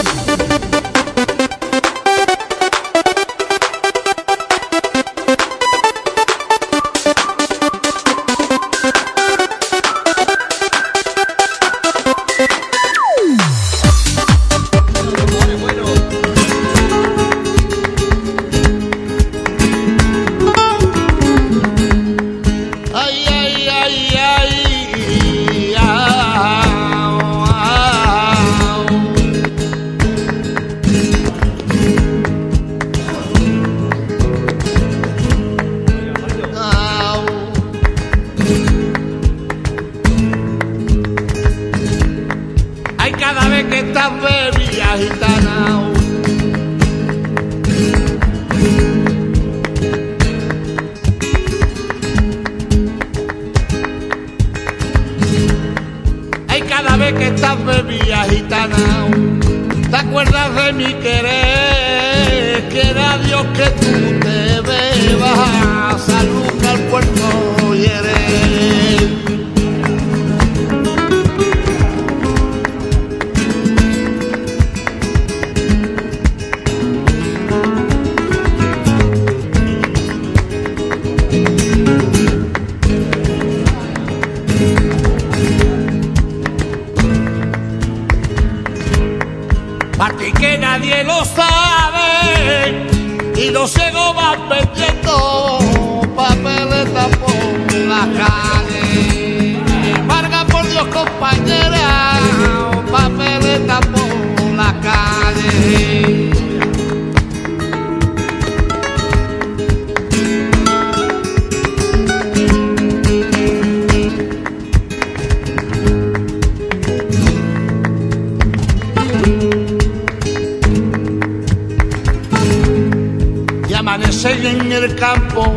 En el campo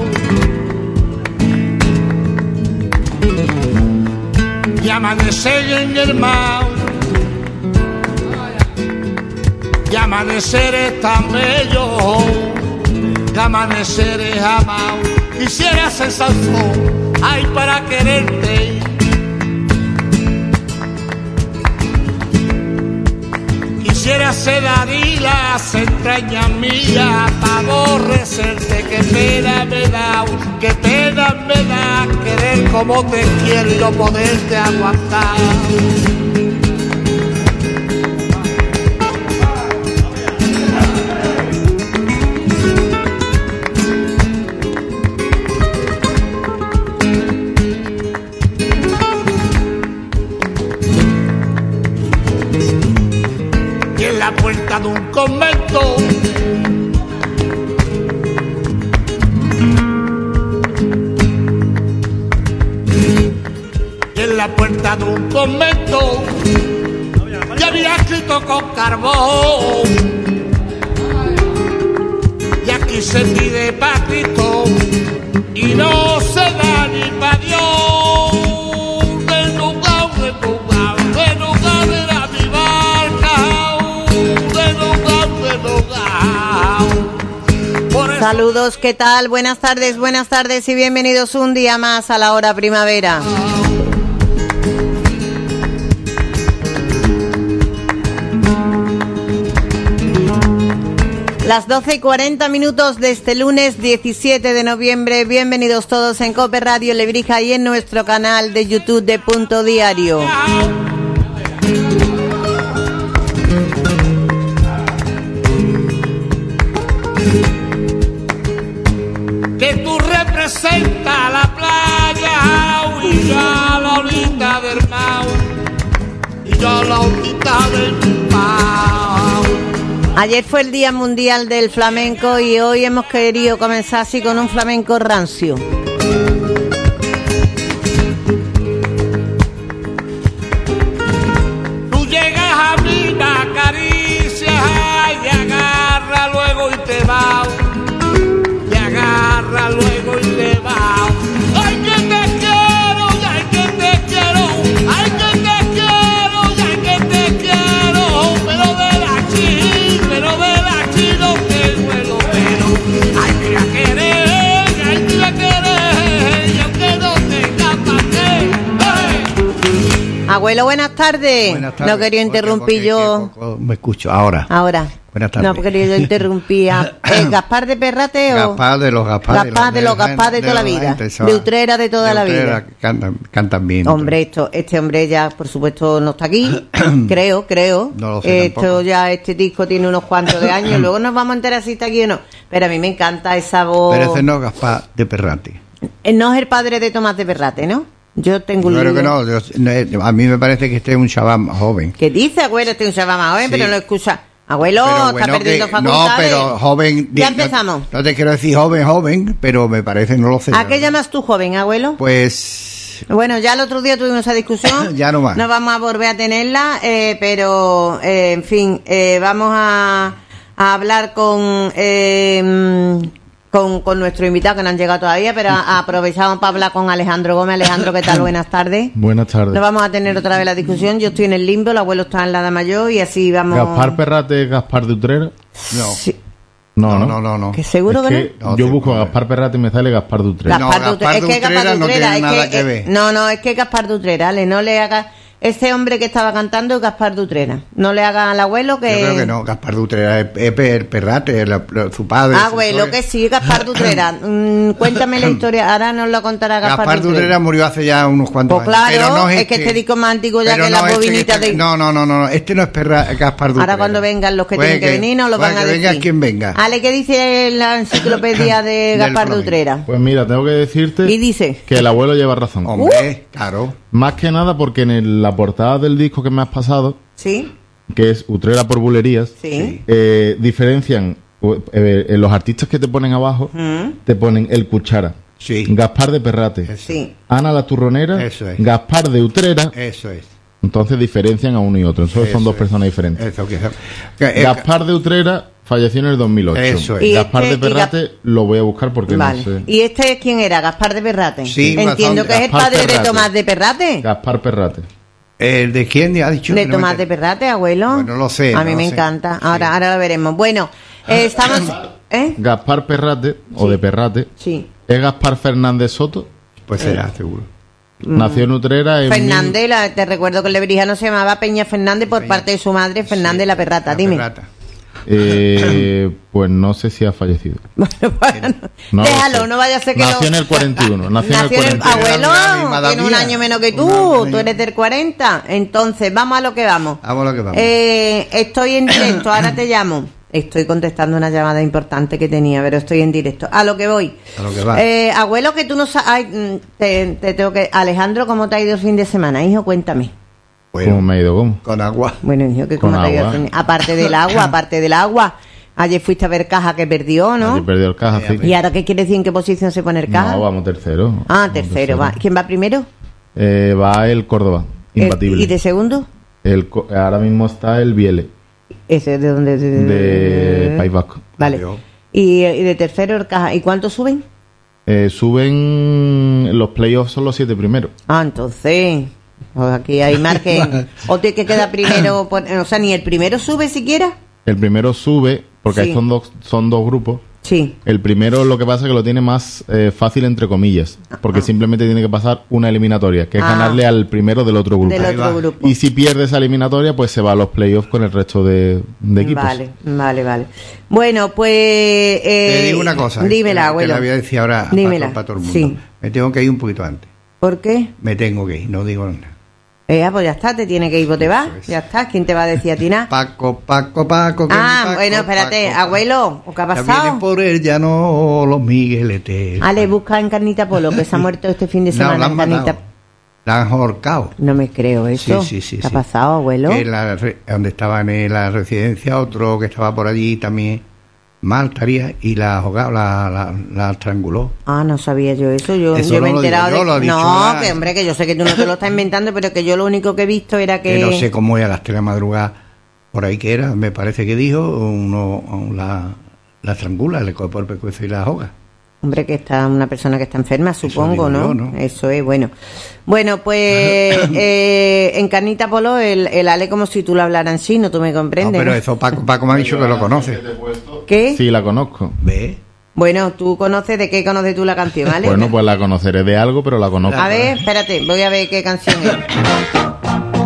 y amanecer en el mar y amaneceres tan bello que amaneceres amado. Quisiera ser Sansón, ay, para quererte. Quisiera ser Dalila, las entrañas mías, para aborrecerte. Qué pena me da querer como te quiero y no poderte aguantar. Y en la puerta de un convento la puerta de un convento y había escrito con carbón: y aquí se pide pa' Cristo y no se da ni pa' Dios. Desnudado era mi barca, desnudado. Saludos, ¿qué tal? Buenas tardes y bienvenidos un día más a la hora primavera. Las 12:40 de este lunes 17 de noviembre. Bienvenidos todos en Cope Radio Lebrija y en nuestro canal de YouTube de Punto Diario. Que tú representas la playa y yo a la orilla del mar, y yo a la orilla del mar. Ayer fue el Día Mundial del Flamenco y hoy hemos querido comenzar así con un flamenco rancio. Tú llegas a mí, me acaricias y agarra luego y te va, y agarra luego y te va. Ay, que te quiero, ay, que te quiero, ay, que te quiero, ay, que te quiero, pero de la chino que duelo, pero ay, mira querer, ay, mira querer. Abuelo, buenas tardes. Buenas tardes. No quería interrumpir yo. Me escucho ahora. Buenas tardes. No quería yo interrumpir. ¿Gaspar de Perrate o...? Gaspar de los Gaspar de toda la vida. De Utrera de toda la vida. Cantan bien. Hombre, este hombre ya, por supuesto, no está aquí. creo. No lo sé tampoco. Este disco tiene unos cuantos de años. Luego nos vamos a enterar si está aquí o no. Pero a mí me encanta esa voz. Pero ese no es Gaspar de Perrate. No es el padre de Tomás de Perrate, ¿no? Yo tengo un Creo que libro. no. A mí me parece que este es un chaval más joven. ¿Qué dice, abuelo? Este es un chaval más joven, Sí. pero no lo escucha. Abuelo, Pero bueno, está perdiendo no, facultades. pero joven. Ya empezamos. No te quiero decir joven, pero me parece, no lo sé. ¿A qué llamas tú joven, abuelo? Pues. Bueno, ya el otro día tuvimos esa discusión. Ya no más. No vamos a volver a tenerla, pero, en fin, vamos a hablar con nuestro invitado, que no han llegado todavía, pero aprovechamos para hablar con Alejandro Gómez. Alejandro, ¿qué tal? Buenas tardes. Buenas tardes. No vamos a tener otra vez la discusión. Yo estoy en el limbo, el abuelo está en la dama mayor y así vamos. ¿Gaspar Perrate es Gaspar de Utrera? No. Sí. No. ¿Que seguro Es que que yo busco a Gaspar Perrate y me sale Gaspar de Utrera. No, Gaspar de Utrera no tiene nada que ver. No, es que Gaspar de Utrera, no le haga. Ese hombre que estaba cantando es Gaspar de Utrera. No le haga al abuelo que. Yo creo que no, Gaspar de Utrera es Perrate, su padre. Abuelo, que sí, Gaspar de Utrera. Cuéntame la historia, ahora nos lo contará Gaspar de Utrera murió hace ya unos cuantos pues años. Claro, Pero no es que este disco es más antiguo ya que las bobinitas de. No, este no es Gaspar de Utrera. Ahora cuando vengan los que tienen que venir nos lo van a decir. Venga quien venga. Ale, ¿qué dice la enciclopedia de Gaspar de Utrera? Pues mira, tengo que decirte Y dice que el abuelo lleva razón. Hombre, claro. Más que nada porque en la portada del disco que me has pasado, sí, que es Utrera por bulerías, sí. diferencian los artistas que te ponen abajo, te ponen el Cuchara, Sí. Gaspar de Perrate, Sí. Ana la Turronera, Eso es. Gaspar de Utrera. Eso es. Entonces diferencian a uno y otro. Entonces son dos personas diferentes. Eso que Gaspar de Utrera falleció en el 2008. Eso es. Y Gaspar este- de Perrate lo voy a buscar porque Vale. no sé. ¿Y este quién era? ¿Gaspar de Perrate? Sí, Entiendo que es el Gaspar padre de Perrate. Tomás de Perrate. Gaspar Perrate. ¿El de quién ha dicho? De Que no me Tomás enter- de Perrate, abuelo. Bueno, lo sé, A mí no me lo sé. encanta. Sí. Ahora lo veremos. Bueno, estamos. ¿Eh? Gaspar Perrate, o de Perrate, Sí. es Gaspar Fernández Soto. Pues será, seguro. Nació en Utrera en Fernández, te recuerdo que el lebrijano se llamaba Peña Fernández por parte de su madre, Fernández la Perrata. Dime. Perrata. pues no sé si ha fallecido. Bueno, No lo déjalo, sé. no vaya a ser que Nació en el 41. Nació en el 41. Abuelo, Era la misma edad tiene un mía. año menos que Un tú año. eres del 40. Entonces, vamos a lo que vamos. Vamos a lo que vamos. Estoy en directo, ahora te llamo. Estoy contestando una llamada importante que tenía, pero estoy en directo. A lo que voy. A lo que va. Abuelo, que tú no sabes. Te tengo que. Alejandro, ¿cómo te ha ido el fin de semana, hijo? Cuéntame. ¿Cómo me ha ido? ¿Cómo? Con agua. Bueno, hijo, que Con cómo te ha ido el agua. fin. Aparte del agua. Ayer fuiste a ver Caja que perdió, ¿no? Ayer perdió el Caja, sí. ¿Y ahora qué quiere decir? ¿En qué posición se pone el Caja? No, vamos tercero. Ah, Vamos tercero, va. ¿Quién va primero? Va el Córdoba, imbatible. ¿Y de segundo? Ahora mismo está el Viele, Ese de donde. de País Vasco. Vale. Adiós. ¿Y de tercero el Caja? ¿Y cuántos suben? Suben los playoffs, son los 7 primeros. Ah, entonces. Pues aquí hay margen. ¿O te que queda primero? O sea, ni el primero sube siquiera. El primero sube, porque Sí. ahí son dos grupos. Sí. El primero lo que pasa es que lo tiene más fácil, entre comillas, porque simplemente tiene que pasar una eliminatoria, que es ganarle al primero del otro grupo. Del Ahí otro va. grupo. Y si pierde esa eliminatoria, pues se va a los playoffs con el resto de equipos. Vale. Bueno, pues. Te digo una cosa. Dímela, que abuelo. la voy a decir ahora Dímela. para todo el mundo. Sí. Me tengo que ir un poquito antes. ¿Por qué? Me tengo que ir, no digo nada. Pues ya está, te tiene que ir, vos te vas. Eso es. Ya está, ¿quién te va a decir a ti nada? Paco. que Ah, mi Paco, bueno, espérate, Paco. abuelo, ¿qué ha Ya pasado? vienen por él, ya no los migueletes. Ale, busca en Carnita Polo, que se ha muerto este fin de No, semana la han en Carnita. matado. La han ahorcado. No me creo eso. Sí. ¿Qué ha pasado, abuelo? Donde estaban en la residencia, otro que estaba por allí también mal estaría y la ahogado, la estranguló. Ah, no sabía yo eso. Yo Eso me he no lo enterado digo yo, lo ha de. dicho No, la- que hombre, que yo sé que tú no te lo estás inventando, pero que yo lo único que he visto era que. Que no sé cómo era a las 3 de la madrugada, por ahí que era, me parece que dijo, la estrangula, le coge por el pescuezo y la ahoga. Hombre, que está una persona que está enferma, supongo, digo ¿no? yo, ¿no? Eso es, bueno. Bueno, pues en Carnita Polo el Ale como si tú lo hablaras en chino, tú me No, comprendes. pero ¿no? eso Paco me ha dicho que lo conoce. ¿Qué? Sí, la conozco. ¿Ve? Bueno, ¿tú conoces de qué conoces tú la canción, Ale? Bueno, pues la conoceré de algo, pero la conozco. A ver, espérate, voy a ver qué canción es.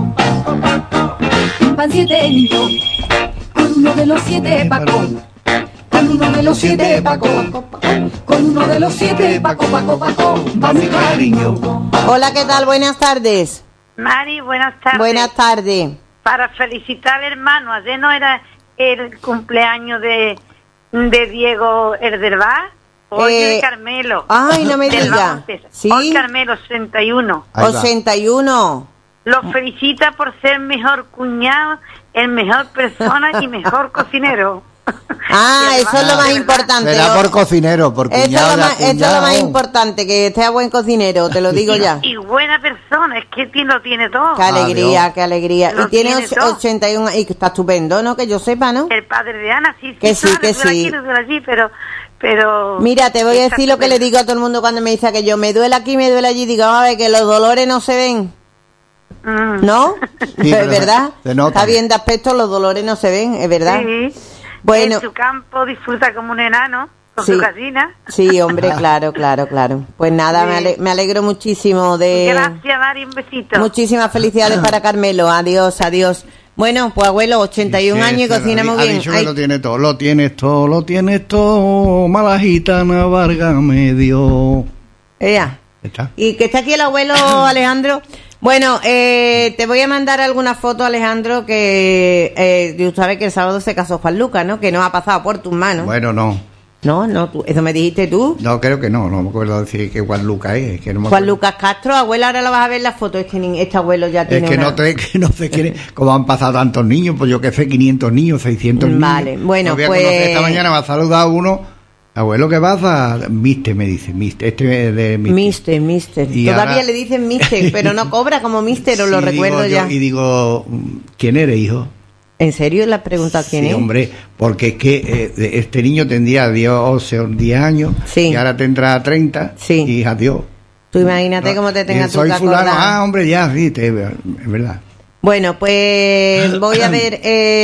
van 7 niños, con uno de los 7 Paco. Con uno de los 7 Paco, con uno de los 7 Paco, va mi cariño. Hola, ¿qué tal? Buenas tardes. Mari, buenas tardes. Buenas tardes. Para felicitar al hermano, ayer no era el cumpleaños de Diego Erdelbá, hoy de Carmelo. Ay, no me diga. Sí. Hoy Carmelo, 61. 81. Lo felicita por ser mejor cuñado, el mejor persona y mejor cocinero. Ah, eso es lo más importante. Será por cocinero, por cuñado. Esto es lo más importante, que sea buen cocinero, te lo digo ya. Y buena persona, es que lo tiene todo. Qué alegría, qué alegría. Lo Y tiene tiene todo. 81, y está estupendo, ¿no? Que yo sepa, ¿no? El padre de Ana, sí, Que sí, claro, que duele sí. aquí, duele allí, pero... Mira, te voy a decir lo que le digo a todo el mundo cuando me dice que yo me duele aquí, me duele allí. Digo, a ver, que los dolores no se ven. ¿No? Sí, Es verdad. se nota. Está bien de aspecto, los dolores no se ven, es verdad. Sí. Bueno. En su campo disfruta como un enano con su gallina. Sí, hombre, claro. Pues nada, me alegro muchísimo de... Gracias, Mari, un besito. Muchísimas felicidades para Carmelo. Adiós. Bueno, pues abuelo, 81 años y cocina muy bien. Ha dicho que lo tienes todo, mala gitana, válgame Dios. Ella. ¿Está? Y que está aquí el abuelo Alejandro. Bueno, te voy a mandar alguna foto, Alejandro, que tú sabes que el sábado se casó Juan Lucas, ¿no? Que no ha pasado por tus manos. Bueno, no. No, eso me dijiste tú. No, creo que no me acuerdo decir que Juan Lucas es. Que no me Juan acuerdo. Lucas Castro, abuela, ahora lo vas a ver la foto. Es que este abuelo ya tiene Es que no sé quién, cómo han pasado tantos niños, pues yo que sé, 500 niños, 600 niños. Vale, bueno, No voy a pues... conocer. Esta mañana me ha saludado uno, abuelo, ¿qué pasa? Mister, me dice, Mister, de Mister. Y Todavía ahora- le dicen Mister, pero no cobra como Mister, o lo Sí, recuerdo digo ya. Y digo, ¿quién eres, hijo? ¿En serio le has preguntado quién Sí, es? hombre, porque es que este niño tendría 10 años Sí. y ahora tendrá 30 Sí. y adiós. Tú imagínate cómo te tengas tú Soy que fulano, acordar. hombre, ya, sí, es verdad. Bueno, pues voy a ver,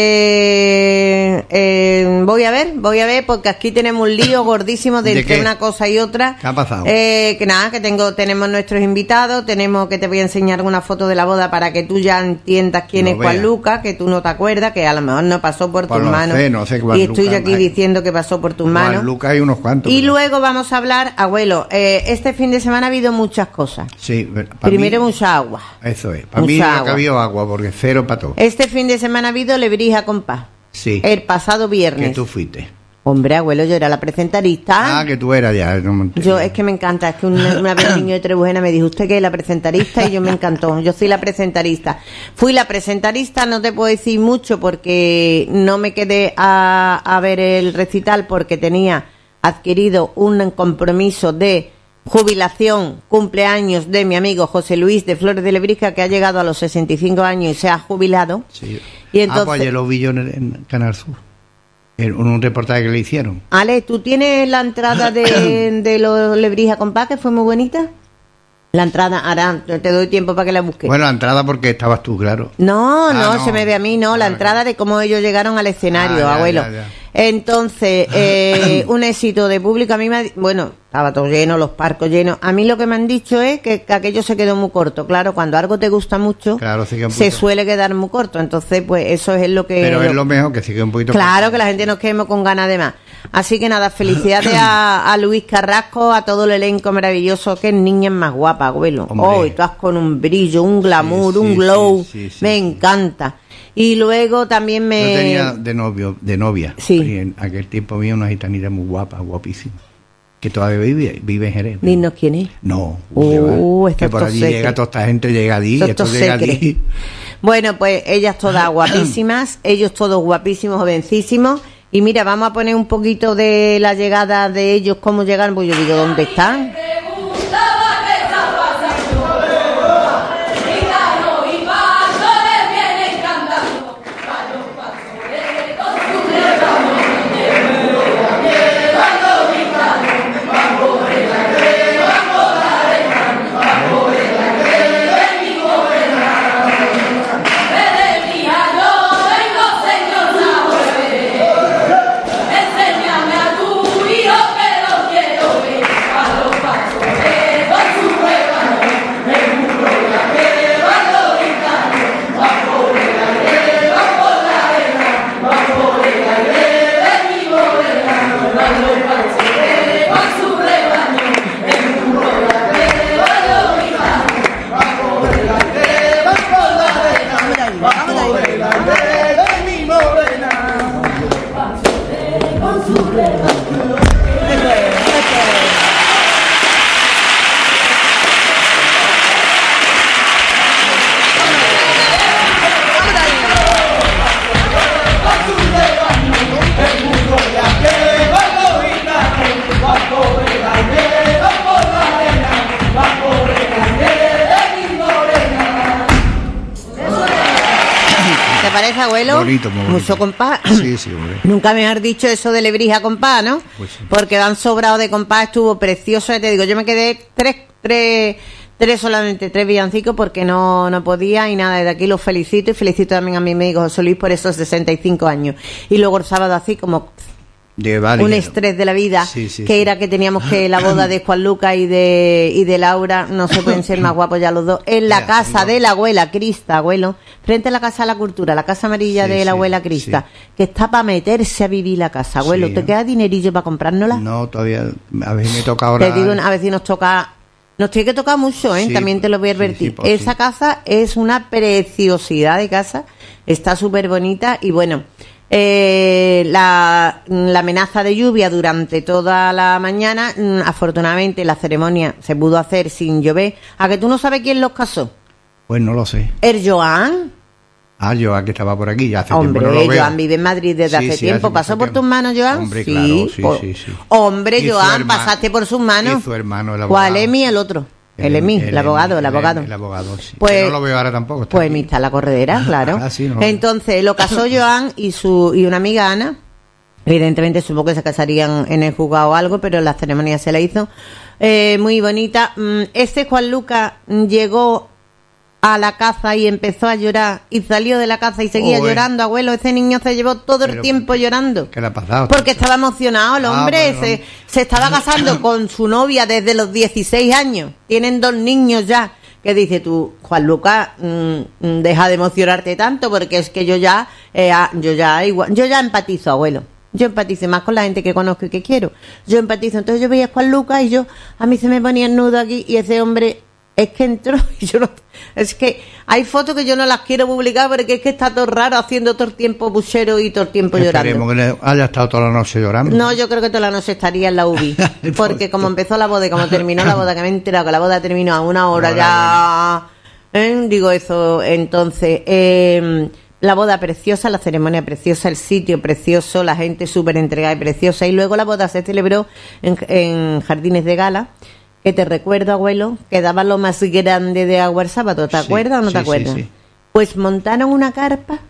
voy a ver, porque aquí tenemos un lío gordísimo de ¿De entre qué? una cosa y otra. ¿Qué ha pasado? Que nada, tenemos nuestros invitados, tenemos que te voy a enseñar una foto de la boda para que tú ya entiendas quién Lo es Juan vea. Lucas, que tú no te acuerdas, que a lo mejor no pasó por Pues tus no manos. sé, no sé Juan y estoy Lucas, aquí ay. diciendo que pasó por tus manos. Juan Lucas hay unos cuantos. Y pero- luego vamos a hablar, abuelo, este fin de semana ha habido muchas cosas. Sí, para Primero mí- mucha agua. Eso es. Para mucha mí no ha agua. cabido agua, porque cero para todo. Este fin de semana ha habido Lebrija con Paz. Sí. El pasado viernes. Que tú fuiste. Hombre, abuelo, yo era la presentarista. Ah, que tú eras ya. No me enteré. Yo, es que me encanta, es que una vez un niño de Trebujena me dijo, ¿usted qué es la presentarista? Y yo me encantó, yo soy la presentarista. Fui la presentarista, no te puedo decir mucho porque no me quedé a ver el recital porque tenía adquirido un compromiso de jubilación, cumpleaños de mi amigo José Luis de Flores de Lebrija, que ha llegado a los 65 años y se ha jubilado. Sí. Y entonces, pues ayer lo vi yo en Canal Sur. En un reportaje que le hicieron. Ale, ¿tú tienes la entrada de los Lebrija con Paz, que fue muy bonita? La entrada, ahora te doy tiempo para que la busques. Bueno, la entrada porque estabas tú, claro. No, Ah, no, se me ve a mí, no, la entrada de cómo ellos llegaron al escenario, Ah, ya, abuelo. ya, ya. Entonces, un éxito de público, a mí bueno, estaba todo lleno, los parcos llenos. A mí lo que me han dicho es que aquello se quedó muy corto. Claro, cuando algo te gusta mucho, Claro, sigue un se poquito. suele quedar muy corto. Entonces, pues eso es lo que... Pero es lo mejor que sigue un poquito. Claro, que la gente nos quedemos con ganas de más. Así que nada, felicidades a Luis Carrasco, a todo el elenco maravilloso. Qué niña más guapa, abuelo. Hombre. Hoy tú has con un brillo, un glamour, Sí, sí, un glow. sí, sí, me sí. encanta. Y luego también Yo me... tenía de novia. Sí. Y en aquel tiempo había una gitanita muy guapa, guapísima. Que todavía vive en Jerez. Dinos quién es. No. Esto que es por top allí secret. llega toda esta gente, llega allí, Esto esto es llega secret. allí. Bueno, pues ellas todas guapísimas, ellos todos guapísimos, jovencísimos. Y mira, vamos a poner un poquito de la llegada de ellos, cómo llegan. Pues yo digo, ¿dónde están? de mi morena. Con su rebaño. ¿Te parece, abuelo? Bonito, muy bonito. Mucho compás. Sí, sí, hombre. Nunca mejor dicho eso de Lebrija compás, ¿no? Pues sí. Porque van sobrado de compás, estuvo precioso. Ya te digo, yo me quedé solamente tres villancicos porque no podía y nada, desde aquí los felicito y felicito también a mi amigo José Luis por esos 65 años. Y luego el sábado así como un estrés de la vida, sí, sí, que sí. era que teníamos que la boda de Juan Luca y de Laura, no se pueden ser más guapos ya los dos, en la casa de la abuela Crista, abuelo, frente a la Casa de la Cultura, la casa amarilla Sí, de la sí, abuela Crista, que está para meterse a vivir la casa, abuelo. Sí, ¿Te ¿no? queda dinerillo para comprárnosla? No, todavía, a ver si me toca ahora. Te digo, a ver si nos toca. Nos tiene que tocar mucho, ¿eh? Sí, También te lo voy a sí, advertir. sí, pues Esa sí. casa es una preciosidad de casa. Está súper bonita y bueno, la amenaza de lluvia durante toda la mañana, afortunadamente la ceremonia se pudo hacer sin llover. ¿A que tú no sabes quién los casó? Pues no lo sé. El Joan. Ah, Joan, que estaba por aquí, ya hace Hombre, tiempo no lo veo. Joan vive en Madrid desde Sí, hace sí, tiempo. hace ¿Pasó mucho por tiempo. tus manos, Joan? Hombre, claro, sí, sí. Hombre, Y su Joan, hermano- pasaste por sus manos. y su hermano, el ¿Cuál abogado. Emi? El otro. El Emi, el abogado. El abogado, sí. Pues- Que no lo veo ahora tampoco. está Pues aquí. mi está la corredera, claro. Ah, sí, no. Entonces lo casó Joan y una amiga Ana. Evidentemente supongo que se casarían en el juzgado o algo, pero la ceremonia se la hizo muy bonita. Este Juan Lucas llegó a la casa y empezó a llorar y salió de la casa y seguía Oe. llorando, abuelo. Ese niño se llevó todo el Pero, tiempo llorando. ¿Qué le ha pasado? Porque estaba emocionado el hombre, bueno. se estaba casando con su novia desde los 16 años. Tienen 2 niños ya. Que dice tú, Juan Lucas, deja de emocionarte tanto porque es que yo ya empatizo, abuelo. Yo empatizo más con la gente que conozco y que quiero. Yo empatizo. Entonces yo veía a Juan Lucas y a mí se me ponía el nudo aquí y ese hombre es que entró y yo no... Es que hay fotos que yo no las quiero publicar porque es que está todo raro haciendo todo el tiempo puchero y todo el tiempo llorando. Esperemos que le haya estado toda la noche llorando. No, yo creo que toda la noche estaría en la UBI. Porque como empezó la boda y como terminó la boda, que me he enterado que la boda terminó a 1 hora ya... Digo eso, entonces... la boda preciosa, la ceremonia preciosa, el sitio precioso, la gente súper entregada y preciosa. Y luego la boda se celebró en Jardines de Gala, que te recuerdo, abuelo, que daba lo más grande de agua el sábado. ¿Te Sí, acuerdas o no sí, te acuerdas? sí, sí. Pues montaron una carpa,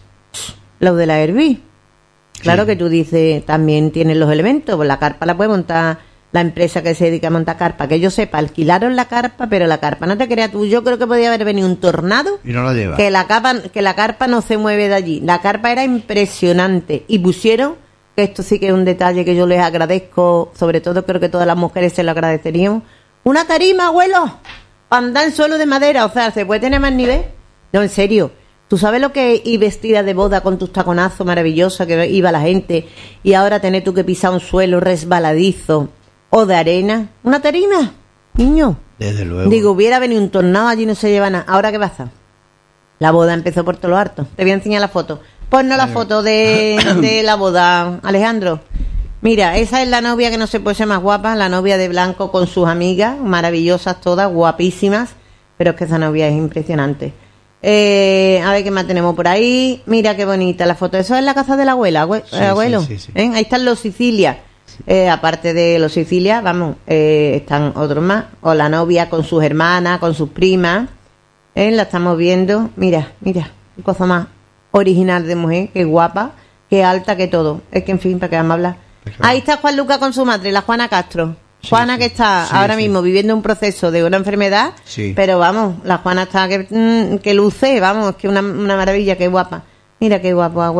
los de la Herbí. Claro Sí. que tú dices, también tienen los elementos, pues la carpa la puede montar la empresa que se dedica a montar carpa. Que yo sepa, alquilaron la carpa, pero la carpa, no te creas tú, yo creo que podía haber venido un tornado Y no la lleva. que la carpa no se mueve de allí. La carpa era impresionante y pusieron, que esto sí que es un detalle que yo les agradezco, sobre todo creo que todas las mujeres se lo agradeceríamos, una tarima, abuelo, para andar en suelo de madera. O sea, ¿se puede tener más nivel? No, en serio. ¿Tú sabes lo que es ir vestida de boda con tus taconazos maravillosos que iba la gente y ahora tener tú que pisar un suelo resbaladizo o de arena? ¿Una tarima? Niño. Desde luego. Digo, hubiera venido un tornado allí, no se lleva nada. ¿Ahora qué pasa? La boda empezó por todo lo harto. Te voy a enseñar la foto. Ponnos la foto de la boda, Alejandro. Mira, esa es la novia que no se puede ser más guapa, la novia de blanco con sus amigas, maravillosas todas, guapísimas, pero es que esa novia es impresionante. A ver qué más tenemos por ahí. Mira qué bonita la foto. Eso es la casa de la abuela, abuelo. sí, sí. Ahí están los Sicilia. Aparte de los Sicilia, vamos, están otros más. O la novia con sus hermanas, con sus primas. La estamos viendo. Mira, qué cosa más original de mujer, qué guapa, qué alta, que todo. Es que, en fin, ¿para qué vamos a hablar? Ahí está Juan Lucas con su madre, la Juana Castro. Juana, que está ahora mismo viviendo un proceso de una enfermedad, pero vamos, la Juana está que luce, vamos, es que una maravilla, qué guapa. Mira qué guapo, abuelo.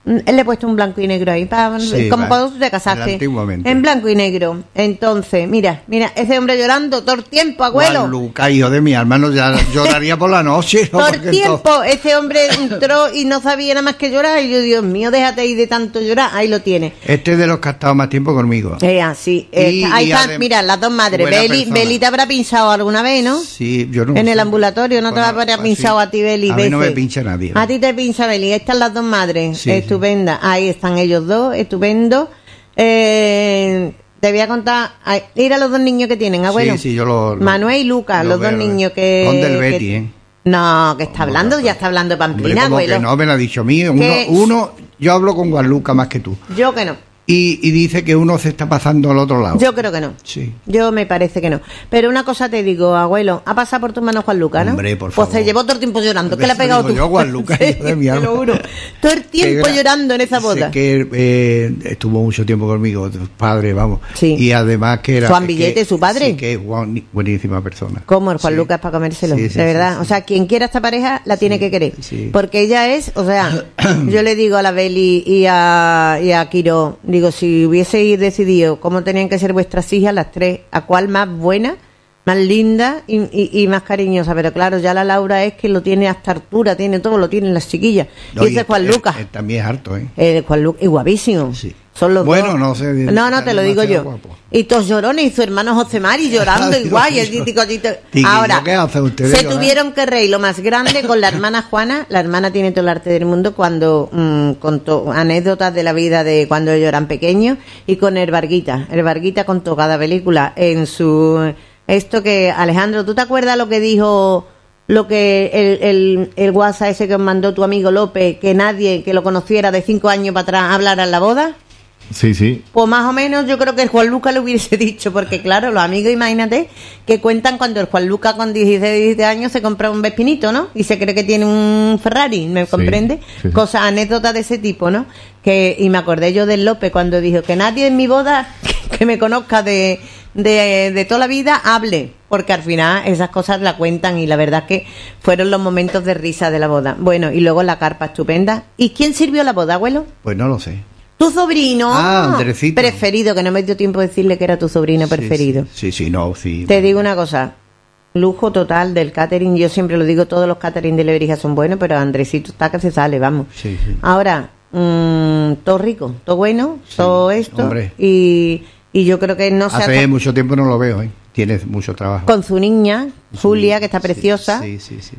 Le he puesto un blanco y negro ahí, como cuando tú te casaste. Antiguamente. En blanco y negro. Entonces, mira, ese hombre llorando todo el tiempo, abuelo. Juanluca, hijo de mi alma, no lloraría por la noche. Todo el tiempo, ese hombre entró y no sabía nada más que llorar. Y yo, Dios mío, déjate ahí de tanto llorar. Ahí lo tiene. Este es de los que ha estado más tiempo conmigo. Así. Ahí están, mira, las dos madres. Beli te habrá pinchado alguna vez, ¿no? Sí, yo no. En el ambulatorio, ¿no te habrá pinchado a ti, Beli? A mí no me pincha nadie. A ti te pincha Beli. Ahí están las dos madres. Sí, estupenda. Ahí están ellos dos, estupendo. Te voy a contar. Mira los dos niños que tienen, abuelo. Sí, yo Manuel y Lucas, los dos niños que. Son del Betty, No, que está hablando, ya está hablando de Pamplina, abuelo. Que no, me lo ha dicho a mí. Uno, yo hablo con Juanluca más que tú. Yo que no. Y dice que uno se está pasando al otro lado. Yo creo que no. Sí. Yo me parece que no. Pero una cosa te digo, abuelo, ha pasado por tus manos Juanluca, ¿no? Hombre, por favor. Pues se llevó todo el tiempo llorando. ¿Qué le ha pegado tú? Yo, Juanluca, sí, de mi alma. Te lo juro. Todo el tiempo llorando en esa boda. Que estuvo mucho tiempo conmigo, padre, vamos. Sí. Y además que era... Juan Villete, su padre. Sí, que es buenísima persona. ¿Cómo? El Juanluca es para comérselo. Sí, de verdad. O sea, quien quiera esta pareja la tiene que querer. Sí. Porque ella es, o sea, yo le digo a la Beli y a Quiro, digo, si hubiese decidido cómo tenían que ser vuestras hijas, las tres, a cuál más buena, más linda y más cariñosa. Pero claro, ya la Laura es que lo tiene hasta altura, tiene todo, lo tienen las chiquillas. No, y ese es Juan Lucas. También es harto, Juan Lucas, y guapísimo. Sí. Son los bueno, dos. no sé. No, te lo digo yo. Guapo. Y todos llorones, y su hermano José Mari llorando igual. Ahora, ¿qué hace usted se tuvieron que reír lo más grande con la hermana Juana. La hermana tiene todo el arte del mundo cuando contó anécdotas de la vida de cuando ellos eran pequeños. Y con el Varguita. El Varguita contó cada película en su... Esto que, Alejandro, ¿tú te acuerdas lo que dijo... Lo que el WhatsApp ese que os mandó tu amigo López, que nadie que lo conociera de 5 años para atrás hablara en la boda? Sí. Pues más o menos yo creo que el Juan Lucas lo hubiese dicho, porque claro, los amigos, imagínate, que cuentan cuando el Juan Lucas con 16 años se compra un Vespinito, ¿no? Y se cree que tiene un Ferrari, ¿me comprende? Sí. Cosas, anécdotas de ese tipo, ¿no? Y me acordé yo del López cuando dijo que nadie en mi boda que me conozca de toda la vida hable, porque al final esas cosas la cuentan y la verdad es que fueron los momentos de risa de la boda. Bueno, y luego la carpa estupenda. ¿Y quién sirvió la boda, abuelo? Pues no lo sé. Tu sobrino Andresito. preferido, que no me dio tiempo de decirle que era tu sobrino preferido. Sí. Te digo una cosa, lujo total del catering. Yo siempre lo digo, todos los catering de Lebrija son buenos, pero Andresito está que se sale, vamos. Sí. Ahora, todo rico, todo bueno, todo esto. Hombre. Y yo creo que no se hace mucho tiempo no lo veo, tiene mucho trabajo. Con su niña, Julia, que está preciosa. Sí.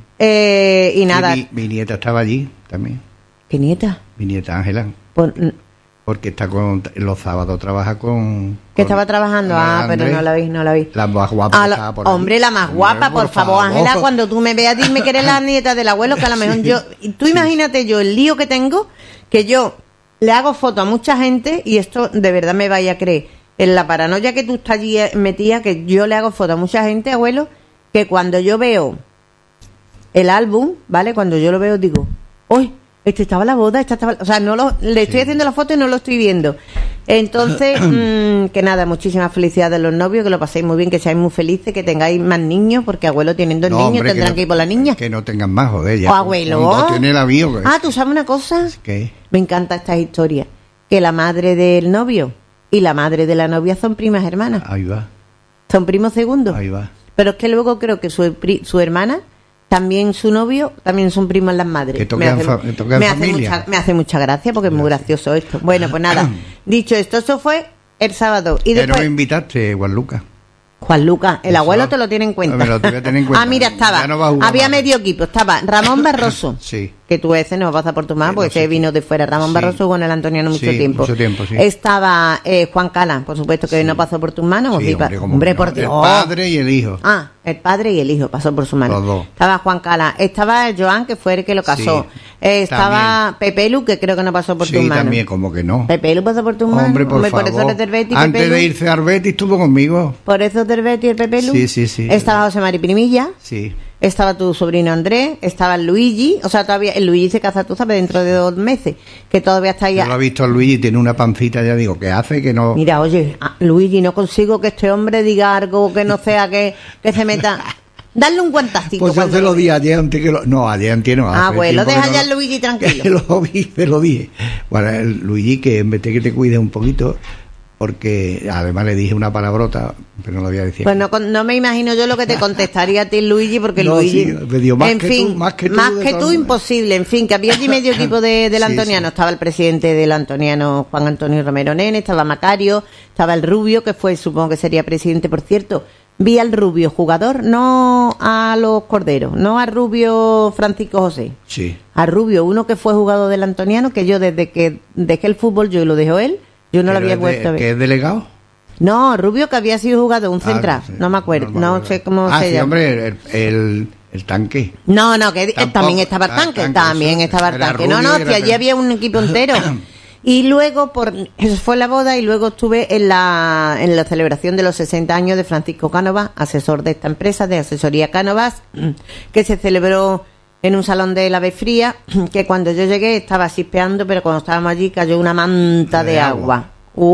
Y nada. Mi nieta estaba allí también. ¿Qué nieta? Mi nieta Ángela. Porque está los sábados trabaja con... Que estaba trabajando, pero no la vi. La más guapa estaba por hombre, la más guapa, por favor, Ángela, cuando tú me veas, dime que eres la nieta del abuelo, que a lo mejor yo... Tú imagínate yo el lío que tengo, que yo le hago foto a mucha gente, y esto de verdad me vaya a creer, en la paranoia que tú estás allí metida, que yo le hago foto a mucha gente, abuelo, que cuando yo veo el álbum, ¿vale? Cuando yo lo veo digo, ¡uy! Este estaba en la boda, o sea, le estoy haciendo la foto y no lo estoy viendo. Entonces, que nada, muchísimas felicidades a los novios, que lo paséis muy bien, que seáis muy felices, que tengáis más niños, porque abuelo tienen 2 niños, hombre, tendrán que ir por la niña. Que no tengan más, joder, ya. O abuelo. No tiene la bio. ¿Tú sabes una cosa? ¿Qué? Me encanta esta historia. Que la madre del novio y la madre de la novia son primas hermanas. Ahí va. Son primos segundos. Ahí va. Pero es que luego creo que su hermana... También su novio, también son primos las madres. Que tocan familia. Me hace mucha gracia porque es muy gracioso esto. Bueno, pues nada, dicho esto, eso fue el sábado. Y después... no me invitaste, Juanluca. Juanluca, el abuelo te lo tiene en cuenta. Me lo tengo que tener en cuenta. Mira, había medio equipo. Estaba Ramón Barroso, sí. Que tú ese no vas a por tu mano, porque ese vino de fuera. Ramón Barroso con el Antoniano mucho tiempo. Sí. Estaba Juan Cala, por supuesto, que no pasó por tus manos. Hombre, por Dios. El padre y el hijo. El padre y el hijo pasó por su mano. Los dos. Estaba Juan Cala, estaba Joan, que fue el que lo casó. Estaba Pepe Lu, que creo que no pasó por tus manos. Sí, también, como que no. Pepe Lu pasó por tus manos. Hombre, por favor. Eso eres del Betis, antes de irse al Betis estuvo conmigo. Por eso del Betis el Pepe Lu. Sí. Estaba José Mari Primilla. Sí. Estaba tu sobrino Andrés, estaba el Luigi, o sea, todavía el Luigi se casa, tú sabes, dentro de 2 meses, que todavía está ahí. Yo lo he visto, el Luigi tiene una pancita, ya digo, ¿qué hace? Que no... Mira, oye, Luigi, no consigo que este hombre diga algo que no sea que se meta... Darle un guantacito. Pues yo se lo di ayer antes que no, ayer antes no. Abuelo, deja ya al Luigi tranquilo. Se lo dije. Bueno, el Luigi, que en vez de que te cuide un poquito, porque además le dije una palabrota, pero no lo voy a decir. Pues no me imagino yo lo que te contestaría a ti, Luigi, porque no, Luigi... Sí, me dio más en que fin, tú, más que tú, imposible. En fin, que había allí medio equipo del Antoniano. Sí. Estaba el presidente del Antoniano, Juan Antonio Romero Nene, estaba Macario, estaba el Rubio, que fue, supongo que sería presidente, por cierto. Vi al Rubio jugador, no a los Corderos, no a Rubio Francisco José. Sí. A Rubio, uno que fue jugador del Antoniano, que yo desde que dejé el fútbol, yo lo dejó él, yo no lo había vuelto a ver. ¿Que es delegado? No, Rubio, que había sido jugador, un central, no me acuerdo, no sé cómo se llama. Hombre, el tanque. No, que también estaba el tanque, también estaba el tanque. No, que allí había un equipo entero. Y luego, eso fue la boda, y luego estuve en la celebración de los 60 años de Francisco Cánovas, asesor de esta empresa, de Asesoría Cánovas, que se celebró en un salón de la Ave Fría, que cuando yo llegué estaba chispeando, pero cuando estábamos allí cayó una manta de agua.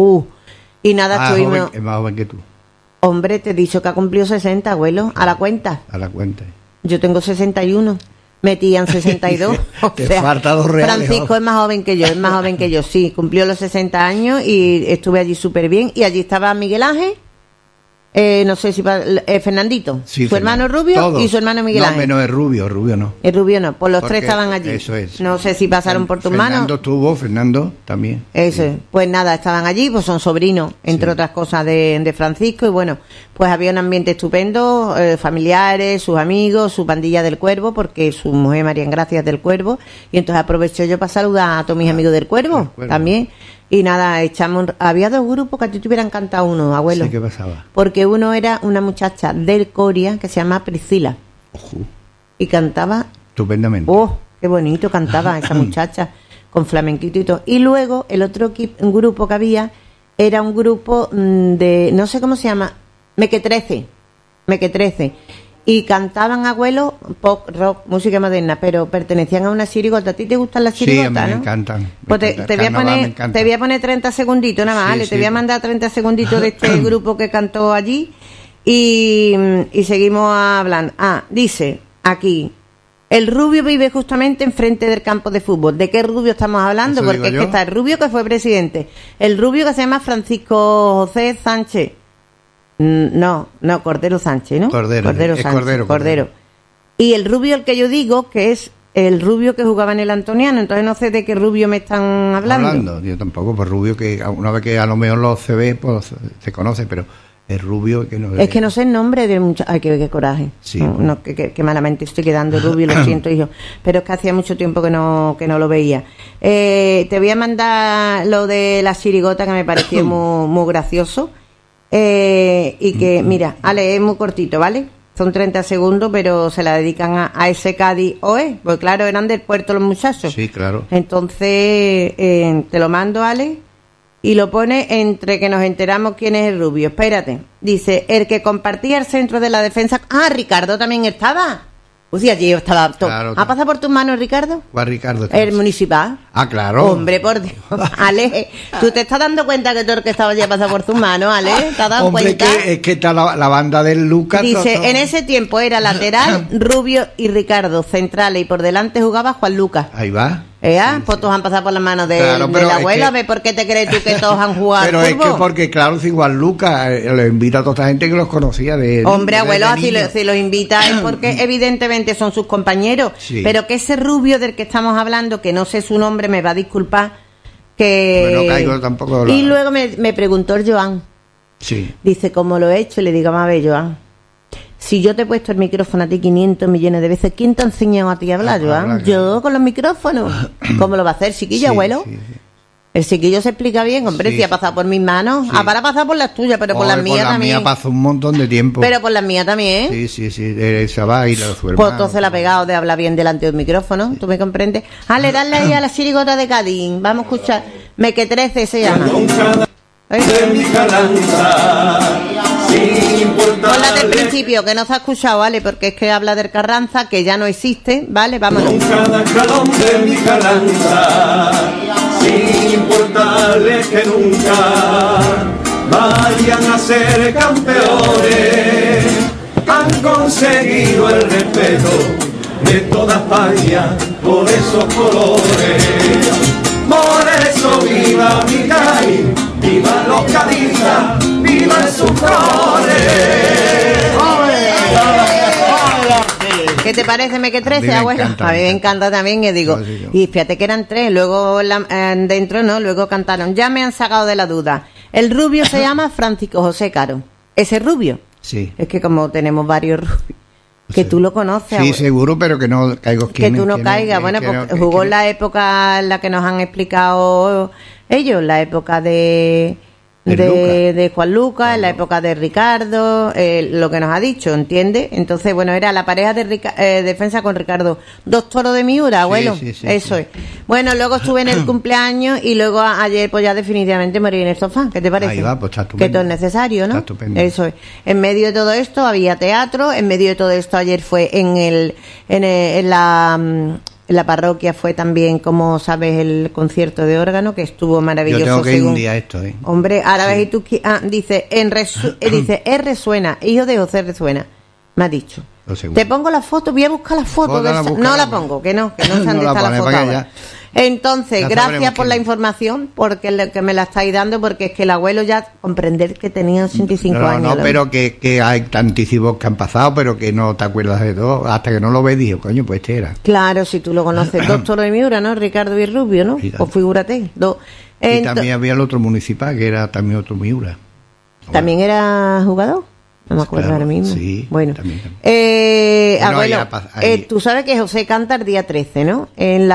Y nada, estuvimos... Es más joven que tú. Hombre, te he dicho que ha cumplido 60, abuelo, a la cuenta. A la cuenta. Yo tengo 61. Metían 62. Te falta 2 reales. Francisco es más joven que yo, sí. Cumplió los 60 años y estuve allí súper bien. Y allí estaba Miguel Ángel, no sé si Fernandito, sí, su hermano Rubio, todos. Y su hermano Miguel Ángel. No, menos el Rubio no. El Rubio no, pues los 3 estaban allí. Eso es. No sé si pasaron por tus manos. Fernando también. Eso es. Pues nada, estaban allí, pues son sobrinos, entre otras cosas, de Francisco. Y bueno, pues había un ambiente estupendo, familiares, sus amigos, su pandilla del Cuervo, porque su mujer María Engracia es del Cuervo. Y entonces aproveché yo para saludar a todos mis amigos del Cuervo también. Y nada, había 2 grupos que a ti te hubieran cantado uno, abuelo. Sí, ¿qué pasaba? Porque uno era una muchacha del Coria que se llama Priscila. Y cantaba... Estupendamente. ¡Oh, qué bonito cantaba esa muchacha! Con flamenquito y todo. Y luego el otro grupo que había era un grupo de... No sé cómo se llama. Mequetrece. Y cantaban, abuelo, pop, rock, música moderna, pero pertenecían a una chirigota. ¿A ti te gustan las chirigotas? Sí, a mí ¿no? me encantan. Pues te voy a poner 30 segunditos nada más, ¿vale? Te voy a mandar 30 segunditos de este grupo que cantó allí y seguimos hablando. Dice aquí, el Rubio vive justamente enfrente del campo de fútbol. ¿De qué Rubio estamos hablando? Porque es que está el Rubio que fue presidente, el Rubio que se llama Francisco José Sánchez. No, Cordero Sánchez, ¿no? Cordero. Y el Rubio, el que yo digo, que es el Rubio que jugaba en el Antoniano, entonces no sé de qué Rubio me están hablando. Yo tampoco, pues Rubio, que una vez que a lo mejor los se ve, pues se conoce, pero el Rubio que no... Es que no sé el nombre de mucho... Ay, qué coraje. Sí. No, que malamente estoy quedando, Rubio, lo siento, hijo. Pero es que hacía mucho tiempo que no lo veía. Te voy a mandar lo de la chirigota, que me pareció muy gracioso. Y que, mira, Ale, es muy cortito, ¿vale? Son 30 segundos, pero se la dedican a ese Cádiz OE, porque claro, eran del puerto los muchachos. Sí, claro. Entonces, te lo mando, Ale, y lo pone entre que nos enteramos quién es el Rubio. Espérate. Dice, el que compartía el centro de la defensa... Ricardo también estaba. Pues sí, allí yo estaba... Claro, ¿Ha pasado por tus manos, Ricardo? ¿Cuál Ricardo? El municipal. Claro. Hombre, por Dios. Ale, ¿tú te estás dando cuenta que todo el que estaba allí ha pasado por tus manos, Ale? ¿Te has dado cuenta? Es que está la banda del Lucas... Dice, en ese tiempo era lateral, Rubio y Ricardo, centrales, y por delante jugaba Juan Lucas. Ahí va. Pues todos han pasado por las manos de la abuela. ¿Por qué te crees tú que todos han jugado Pero fútbol? Es que porque, claro, si Juan Lucas le invita a toda esta gente que los conocía Hombre, abuelo, si los invita es porque evidentemente son sus compañeros. Sí. Pero que ese Rubio del que estamos hablando, que no sé su nombre, me va a disculpar, que... No caigo tampoco... Y luego me preguntó el Joan. Sí. Dice, ¿cómo lo he hecho? Y le digo, a ver, Joan, si yo te he puesto el micrófono a ti 500 millones de veces, ¿quién te ha enseñado a ti a hablar, Joan? Yo con los micrófonos. ¿Cómo lo va a hacer, chiquillo, abuelo? Sí. El chiquillo se explica bien, hombre, si ha pasado por mis manos. Sí. Para pasar por las tuyas, pero por las mías también. Por las mías pasó un montón de tiempo. Pero por las mías también. Sí. Esa va y la de su hermano. Pues entonces la ha pegado de hablar bien delante del micrófono, ¿tú me comprendes? Dale ahí a la chirigota de Cádiz. Vamos a escuchar. Mequetrece se llama. Ponla del principio, que no se ha escuchado, ¿vale? Porque es que habla del Carranza, que ya no existe, ¿vale? Vámonos. Con cada escalón de mi Carranza, sin importarles que nunca vayan a ser campeones, han conseguido el respeto de toda España por esos colores. Por eso viva mi Cádiz, viva los cadistas, viva sus flores. ¿Qué te parece Mequetrefe, me abuelo? encanta, A mí me encanta también, y digo, y fíjate que eran 3, luego dentro no, luego cantaron, ya me han sacado de la duda. El rubio se llama Francisco José Caro. ¿Ese rubio? Sí. Es que como tenemos varios rubios, que tú lo conoces. Sí, abuelo. seguro, pero que no caigo. Que tú no caigas. Bueno, pues jugó en la época en la que nos han explicado ellos, la época de Juan Lucas, en la época de Ricardo, lo que nos ha dicho, ¿entiendes? Entonces, bueno, era la pareja de defensa con Ricardo. 2 toros de Miura, abuelo. Sí, eso es. Bueno, luego estuve en el cumpleaños y luego ayer, pues ya definitivamente morí en el sofá. ¿Qué te parece? Ahí va, pues está que estupendo. todo es necesario, ¿no? Está estupendo. Eso es. En medio de todo esto había teatro, en medio de todo esto ayer fue en la parroquia fue también, como sabes, el concierto de órgano, que estuvo maravilloso. Yo tengo que ir un día a esto, ¿eh? Hombre, ahora ves y tú... dice, dice, Resuena, hijo de José Resuena, me ha dicho. Te pongo la foto, voy a buscar la foto. No la pongo, que no sé dónde está la foto ahora. Entonces, gracias por la información, porque lo que me la estáis dando, porque es que el abuelo ya comprender que tenía 85 años. No, pero que hay tantísimos que han pasado, pero que no te acuerdas de todo. Hasta que no lo ves, digo, coño, pues este era. Claro, si tú lo conoces. 2 toros de Miura, ¿no? Ricardo y Rubio, ¿no? Fíjate. Pues figúrate. Y también había el otro municipal, que era también otro Miura. ¿También era jugador? No me acuerdo ahora mismo. Sí, bueno, también. abuelo, tú sabes que José canta el día 13, ¿no?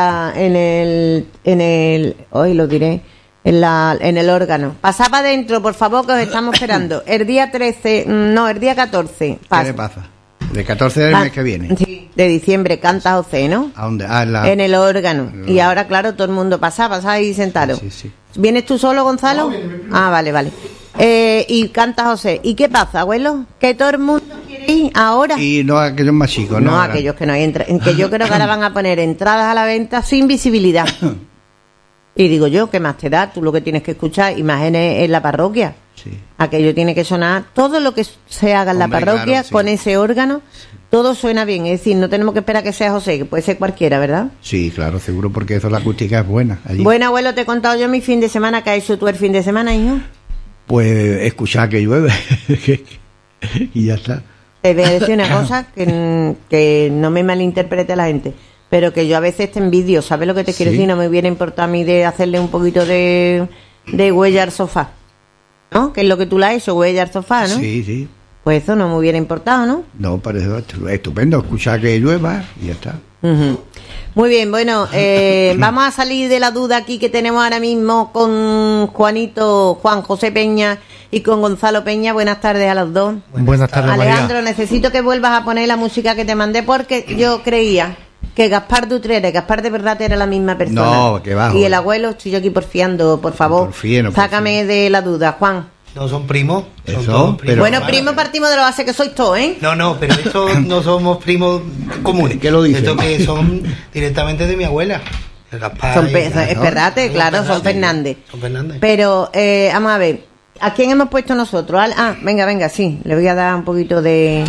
Hoy lo diré, en el órgano. Pasad para adentro, por favor, que os estamos esperando. El día 13, no, el día 14. ¿Qué le pasa? ¿De 14 del mes que viene? Sí, de diciembre, canta José, ¿no? ¿A dónde? En el órgano. Y ahora, claro, todo el mundo pasa ahí sentado. Sí. ¿Vienes tú solo, Gonzalo? No, vale. Y canta José. ¿Y qué pasa, abuelo? Que todo el mundo quiere ir ahora. Y no aquellos más chicos, ¿no? No, aquellos que no hay que yo creo que ahora van a poner entradas a la venta sin visibilidad. Y digo yo, ¿qué más te da? Tú lo que tienes que escuchar, imágenes en la parroquia. Sí. Aquello tiene que sonar. Todo lo que se haga en la parroquia, claro, sí, con ese órgano, todo suena bien. Es decir, no tenemos que esperar que sea José, que puede ser cualquiera, ¿verdad? Sí, claro, seguro, porque eso, la acústica es buena allí. Bueno, abuelo, te he contado yo mi fin de semana. ¿Qué has hecho tú el fin de semana, hijo? Pues escuchar que llueve. Y ya está. Te voy a decir una cosa, que no me malinterprete la gente, pero que yo a veces te envidio, ¿sabes lo que te quiero decir? No me hubiera importado a mí de hacerle un poquito de huella al sofá, ¿no? Que es lo que tú le has hecho, huella al sofá, ¿no? Sí. Pues eso no me hubiera importado, ¿no? No, pero eso es estupendo, escuchar que llueva y ya está. Uh-huh. Muy bien, bueno, vamos a salir de la duda aquí que tenemos ahora mismo con Juan José Peña y con Gonzalo Peña. Buenas tardes a los dos. Buenas tardes, Alejandro, María. Necesito que vuelvas a poner la música que te mandé, porque yo creía que Gaspar Dutrera y Gaspar de Verdad era la misma persona. No, que bajo. Y el abuelo, estoy yo aquí porfiando, por favor. Sácame de la duda, Juan. No son primos. Eso, son todos primos. pero bueno, primo, partimos de la base que sois todos, ¿eh? No, pero estos no somos primos comunes. ¿Qué lo dice? Estos que son directamente de mi abuela. El Gaspar. Espérate, claro, son Fernández. Son Fernández. Pero, vamos a ver, ¿a quién hemos puesto nosotros? Venga, sí, le voy a dar un poquito de...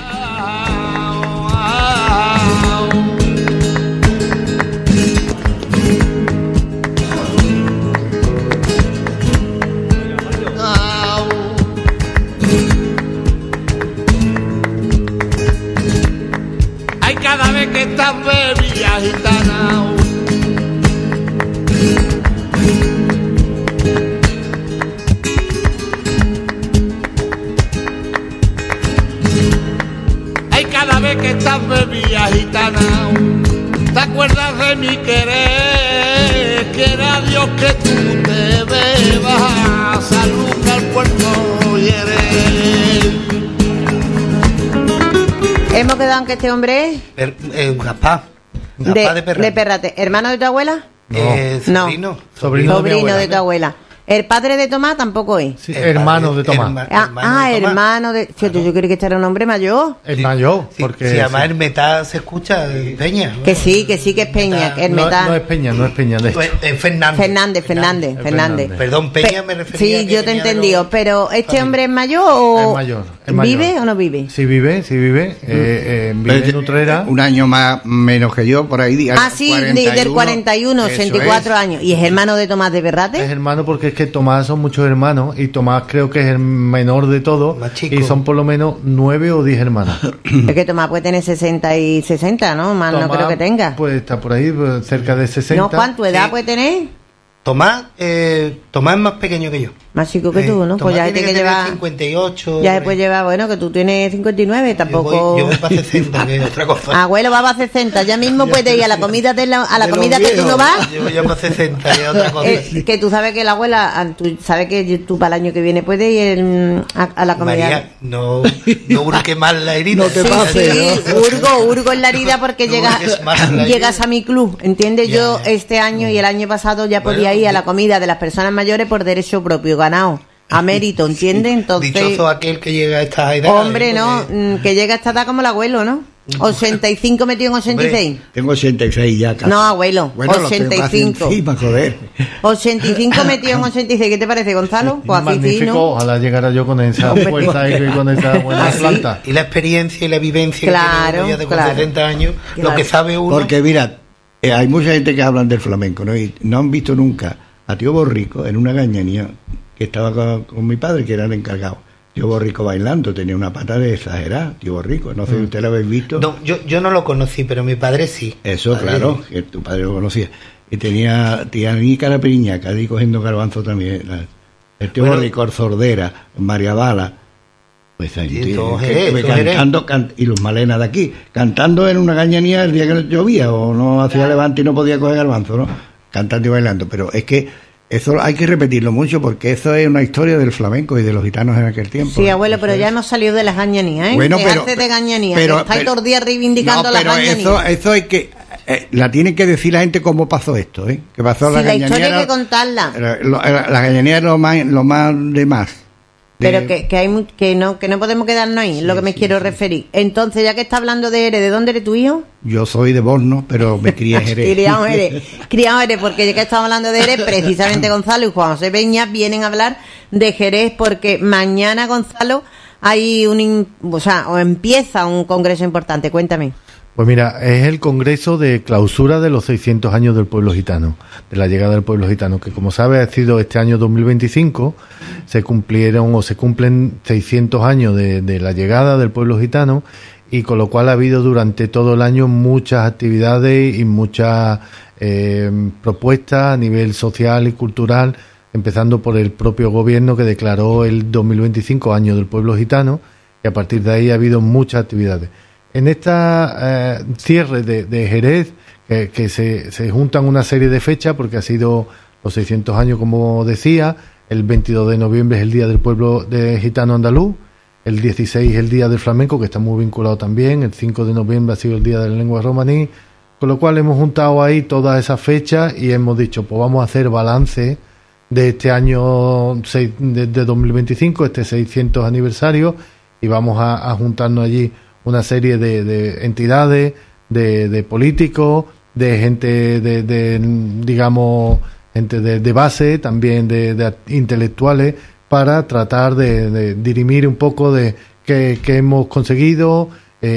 Ay, cada vez que estás bebida gitana. Ay, cada vez que estás bebida gitana, ¿te acuerdas de mi querer? Que era Dios que tú te bebas, salud al puerto y eres. Hemos quedado en que este hombre es... Gaspar. de Perrate. ¿Hermano de tu abuela? No. Sobrino de tu abuela. El padre de Tomás tampoco es. Sí, hermano de Tomás. Hermano de... Fíjate, yo creí que este era un hombre mayor. Es mayor, porque... Si además Hermetá se escucha, Peña. Que sí, que es Peña. Hermetá. No es Peña, de hecho. Es Fernández. Fernández. Perdón, Peña me refería. Sí, yo te he entendido, pero ¿este hombre es mayor o...? Es mayor. ¿Vive o no vive? Sí vive. Vive en Utrera. Un año menos que yo, por ahí. Sí, del 41, 84 años. ¿Y es hermano de Tomás de Berrate? Es hermano porque es que Tomás son muchos hermanos y Tomás creo que es el menor de todos y son por lo menos 9 o 10 hermanos. Es que Tomás puede tener 60 y 60, ¿no? Más Tomás, no creo que tenga. Pues está por ahí, cerca de 60. ¿No? ¿Cuánto edad puede tener? Tomás es más pequeño que yo. Más chico que tú, ¿no? Tomás pues ya tiene que lleva 58. Ya después lleva, bueno, que tú tienes 59, tampoco. Yo voy para 60, que es otra cosa. Abuelo va para 60, ya mismo puede ir a la comida que tú no vas. Yo voy ya para 60, que es otra cosa. Que tú sabes que la abuela, tú sabes que tú para el año que viene puedes ir a la comida. María, no hurgue más la herida. No te pases. Sí, hurgo en la herida porque llegas a mi club, ¿entiendes? Yo este año y el año pasado ya podía ir a la comida de las personas mayores por derecho propio, ganado, a mérito, ¿entiendes? Entonces, dichoso aquel que llega a esta edad. Hombre, no, que llega a esta edad como el abuelo, ¿no? 85 metido en 86. Hombre, tengo 86 ya casi. No, abuelo, bueno, 85. Encima, joder. 85 metido en 86. ¿Qué te parece, Gonzalo? Pues magnífico, ojalá llegara yo con esa fuerza y con esa buena planta. Y la experiencia y la vivencia claro, que tiene ya de 70 años, lo que sabe uno. Porque mira, hay mucha gente que hablan del flamenco, ¿no? Y no han visto nunca a tío Borrico en una gañanía que estaba con mi padre, que era el encargado. Tío Borrico bailando, tenía una pata de exagerada, tío Borrico, no sé si usted lo habéis visto. No, yo no lo conocí, pero mi padre sí. Eso, claro, que tu padre lo conocía. Y tenía Nícara Periñaca, ahí cogiendo garbanzo también. El tío Borrico, Sordera, María Bala, pues ahí, cantando, y los Malenas de aquí, cantando en una gañanía el día que llovía, o no hacía levante y no podía coger garbanzo, ¿no? Cantando y bailando, pero es que eso hay que repetirlo mucho porque eso es una historia del flamenco y de los gitanos en aquel tiempo. Sí, abuelo, pero ya no salió de las gañanías, ¿eh? Bueno, de gañanías, estáis todos los días reivindicando las gañanías. Eso es que la tiene que decir la gente cómo pasó esto, ¿eh? Que pasó la gañanía. La historia hay que contarla. La gañanía es lo más de más. Pero que no podemos quedarnos ahí, es lo que me quiero referir. Entonces, ya que está hablando de Jerez, ¿de dónde eres tu hijo? Yo soy de Borno, pero me crié en Jerez. Criado en Jerez, porque ya que estamos hablando de Jerez, precisamente Gonzalo y Juan José Peña vienen a hablar de Jerez, porque mañana, Gonzalo, hay o empieza un congreso importante. Cuéntame. Pues mira, es el congreso de clausura de los 600 años del pueblo gitano, de la llegada del pueblo gitano, que como sabes ha sido este año 2025, se cumplen 600 años de la llegada del pueblo gitano, y con lo cual ha habido durante todo el año muchas actividades y muchas propuestas a nivel social y cultural, empezando por el propio gobierno que declaró el 2025 año del pueblo gitano, y a partir de ahí ha habido muchas actividades. En esta cierre de Jerez, que se juntan una serie de fechas, porque ha sido los 600 años, como decía, el 22 de noviembre es el Día del Pueblo de Gitano Andaluz, el 16 es el Día del Flamenco, que está muy vinculado también, el 5 de noviembre ha sido el Día de la Lengua Romaní, con lo cual hemos juntado ahí todas esas fechas y hemos dicho, pues vamos a hacer balance de este año de 2025, este 600 aniversario, y vamos a juntarnos allí una serie de entidades, de políticos, de gente digamos, gente de base, también de intelectuales, para tratar de dirimir un poco de qué hemos conseguido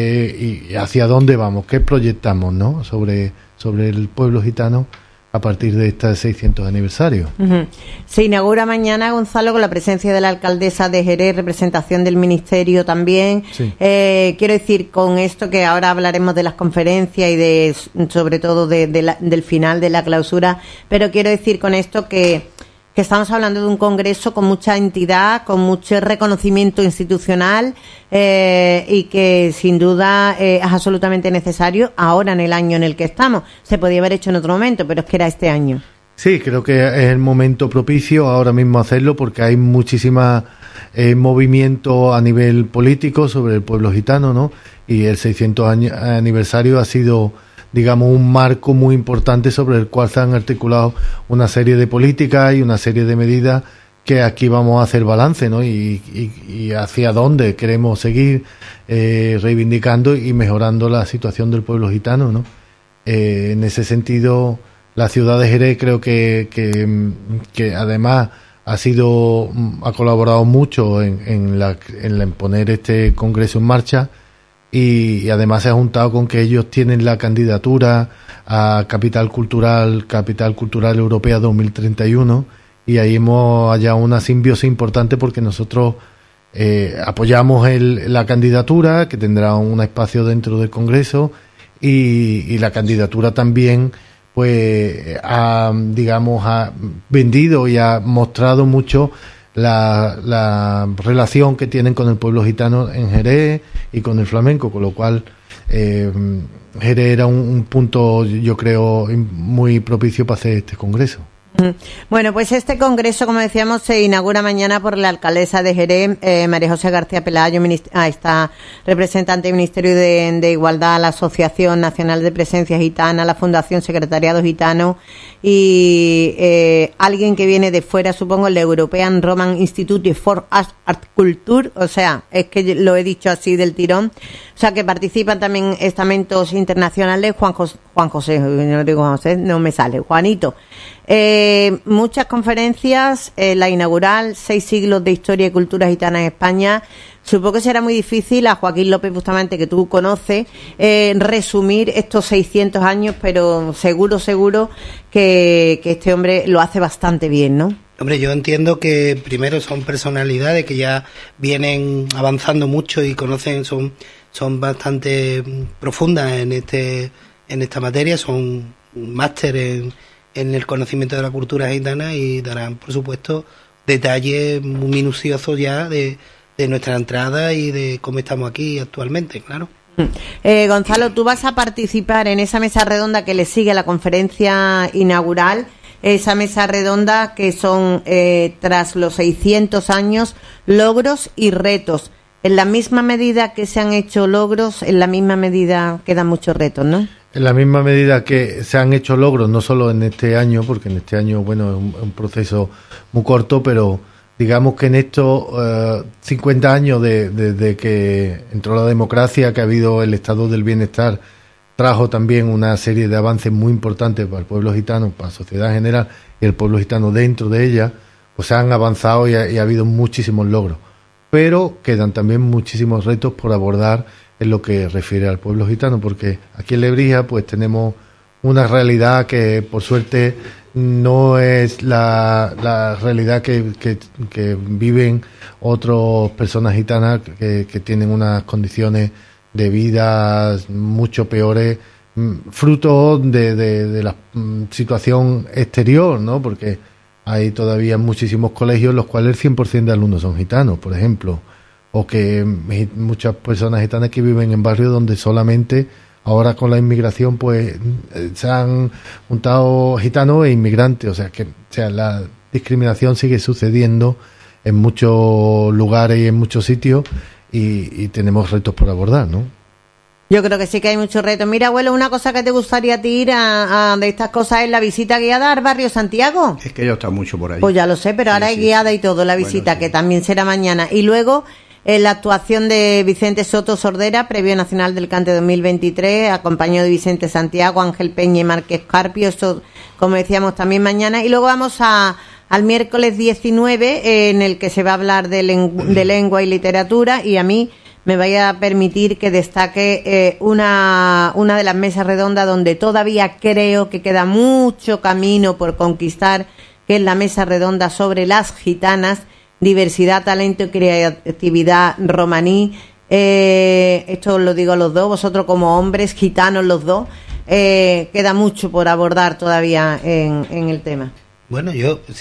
y hacia dónde vamos, qué proyectamos, ¿no? sobre el pueblo gitano a partir de este 600 aniversario. Uh-huh. Se inaugura mañana, Gonzalo, con la presencia de la alcaldesa de Jerez, representación del ministerio también. Sí. Quiero decir, con esto que ahora hablaremos de las conferencias y sobre todo del final de la clausura, pero quiero decir con esto que estamos hablando de un congreso con mucha entidad, con mucho reconocimiento institucional y que sin duda es absolutamente necesario ahora en el año en el que estamos. Se podía haber hecho en otro momento, pero es que era este año. Sí, creo que es el momento propicio ahora mismo hacerlo, porque hay muchísima movimiento a nivel político sobre el pueblo gitano, ¿no? Y el 600 aniversario ha sido digamos, un marco muy importante sobre el cual se han articulado una serie de políticas y una serie de medidas que aquí vamos a hacer balance, ¿no? Y hacia dónde queremos seguir reivindicando y mejorando la situación del pueblo gitano, ¿no? En ese sentido, la ciudad de Jerez creo que además ha colaborado mucho en poner este congreso en marcha, y además se ha juntado con que ellos tienen la candidatura a Capital Cultural Europea 2031, y ahí hemos hallado una simbiosis importante, porque nosotros apoyamos la candidatura, que tendrá un espacio dentro del congreso, y la candidatura también pues ha vendido y ha mostrado mucho la relación que tienen con el pueblo gitano en Jerez y con el flamenco, con lo cual Jerez era un punto, yo creo, muy propicio para hacer este congreso. Bueno, pues este congreso, como decíamos, se inaugura mañana por la alcaldesa de Jerez, María José García Pelayo, esta representante del Ministerio de Igualdad, la Asociación Nacional de Presencia Gitana, la Fundación Secretariado Gitano, y alguien que viene de fuera, supongo, el European Roman Institute for Art Culture, o sea, es que lo he dicho así del tirón, o sea, que participan también estamentos internacionales, Juanito. Muchas conferencias, la inaugural, 6 siglos de historia y cultura gitana en España. Supongo que será muy difícil, a Joaquín López Bustamante, que tú conoces, resumir estos 600 años, pero seguro que este hombre lo hace bastante bien, ¿no? Hombre, yo entiendo que primero son personalidades que ya vienen avanzando mucho y conocen, son bastante profundas en esta materia, son máster en el conocimiento de la cultura gitana, y darán, por supuesto, detalles muy minuciosos ya de nuestra entrada y de cómo estamos aquí actualmente, claro. Gonzalo, tú vas a participar en esa mesa redonda que le sigue a la conferencia inaugural, esa mesa redonda que son, tras los 600 años, logros y retos. En la misma medida que se han hecho logros, en la misma medida quedan muchos retos, ¿no? En la misma medida que se han hecho logros, no solo en este año, porque en este año, bueno, es un proceso muy corto, pero digamos que en estos 50 años desde que entró la democracia, que ha habido el estado del bienestar, trajo también una serie de avances muy importantes para el pueblo gitano, para la sociedad en general, y el pueblo gitano dentro de ella, pues se han avanzado y ha habido muchísimos logros. Pero quedan también muchísimos retos por abordar en lo que refiere al pueblo gitano, porque aquí en Lebrija pues tenemos una realidad que por suerte no es la realidad que viven otras personas gitanas que tienen unas condiciones de vida mucho peores, fruto de la situación exterior, ¿no? Porque hay todavía muchísimos colegios en los cuales el 100% de alumnos son gitanos, por ejemplo, o que muchas personas gitanas que viven en barrios donde solamente ahora con la inmigración pues se han juntado gitanos e inmigrantes, o sea la discriminación sigue sucediendo en muchos lugares y en muchos sitios, y tenemos retos por abordar, ¿no? Yo creo que sí que hay muchos retos. Mira, abuelo, una cosa que te gustaría a ti ir a de estas cosas es la visita guiada al barrio Santiago. Es que yo está mucho por ahí. Pues ya lo sé, pero ahora hay guiada y todo, la visita, que también será mañana. Y luego la actuación de Vicente Soto Sordera, Premio Nacional del Cante 2023, acompañado de Vicente Santiago, Ángel Peña y Márquez Carpio, eso, como decíamos, también mañana. Y luego vamos al miércoles 19, en el que se va a hablar de lengua y literatura, y a mí me vaya a permitir que destaque una de las mesas redondas donde todavía creo que queda mucho camino por conquistar, que es la mesa redonda sobre las gitanas, diversidad, talento y creatividad romaní. Esto lo digo a los dos, vosotros como hombres gitanos los dos, queda mucho por abordar todavía en el tema. Bueno,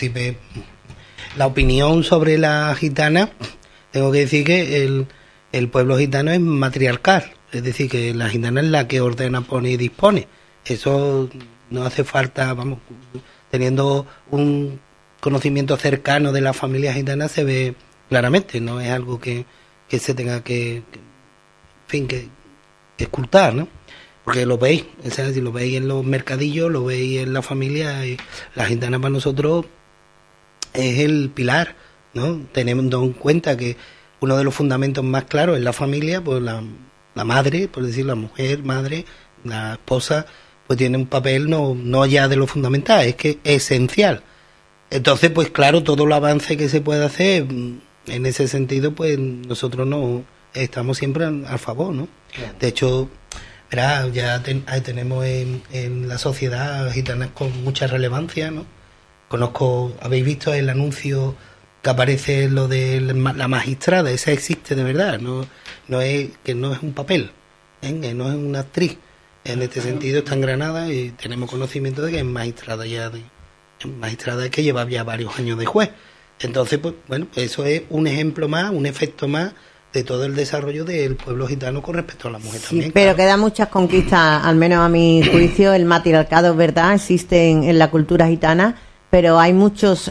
la opinión sobre la gitana, tengo que decir que el pueblo gitano es matriarcal, es decir, que la gitana es la que ordena, pone y dispone. Eso no hace falta, teniendo un conocimiento cercano de la familia gitana se ve claramente, no es algo que se tenga que ocultar, ¿no? porque lo veis, o sea, si lo veis en los mercadillos, lo veis en la familia, y la gitana para nosotros es el pilar, ¿no? Teniendo en cuenta que uno de los fundamentos más claros es la familia, pues la madre, por decir la mujer, madre, la esposa, pues tiene un papel no ya de lo fundamental, es que es esencial. Entonces, pues claro, todo el avance que se puede hacer en ese sentido, pues nosotros no estamos siempre al favor, ¿no? Claro. De hecho, verá, ya tenemos en la sociedad gitanas con mucha relevancia, ¿no? Habéis visto el anuncio que aparece lo de la magistrada, esa existe de verdad, no es un papel, que no es una actriz. En este sentido está en Granada y tenemos conocimiento de que es magistrada magistrada que lleva ya varios años de juez. Entonces, pues bueno, eso es un ejemplo más, un efecto más de todo el desarrollo del pueblo gitano con respecto a la mujer también. Pero quedan muchas conquistas, al menos a mi juicio. El matriarcado, ¿verdad?, existe en la cultura gitana, pero hay muchos,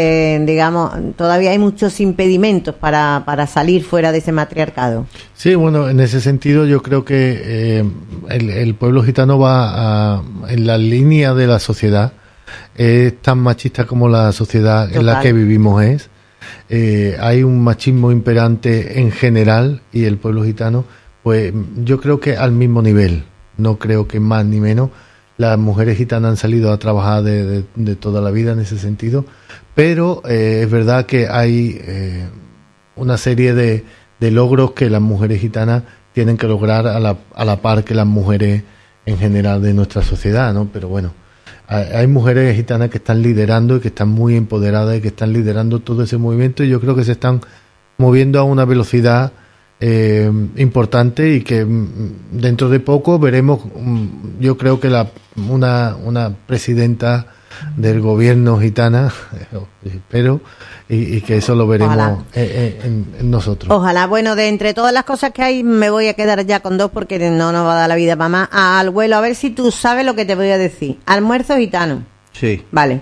todavía hay muchos impedimentos para salir fuera de ese matriarcado. Sí, bueno, en ese sentido yo creo que el pueblo gitano va en la línea de la sociedad. Es tan machista como la sociedad en la que vivimos es. Hay un machismo imperante en general y el pueblo gitano, pues yo creo que al mismo nivel, no creo que más ni menos. Las mujeres gitanas han salido a trabajar de toda la vida en ese sentido, pero es verdad que hay una serie de logros que las mujeres gitanas tienen que lograr a la par que las mujeres en general de nuestra sociedad, ¿no? Pero bueno, hay mujeres gitanas que están liderando y que están muy empoderadas y que están liderando todo ese movimiento, y yo creo que se están moviendo a una velocidad importante, y que dentro de poco veremos, yo creo que una presidenta del gobierno gitana, espero, y que eso lo veremos en nosotros. Ojalá. Bueno, de entre todas las cosas que hay, me voy a quedar ya con dos porque no nos va a dar la vida para más. Al vuelo, a ver si tú sabes lo que te voy a decir. Almuerzo gitano. Sí. Vale.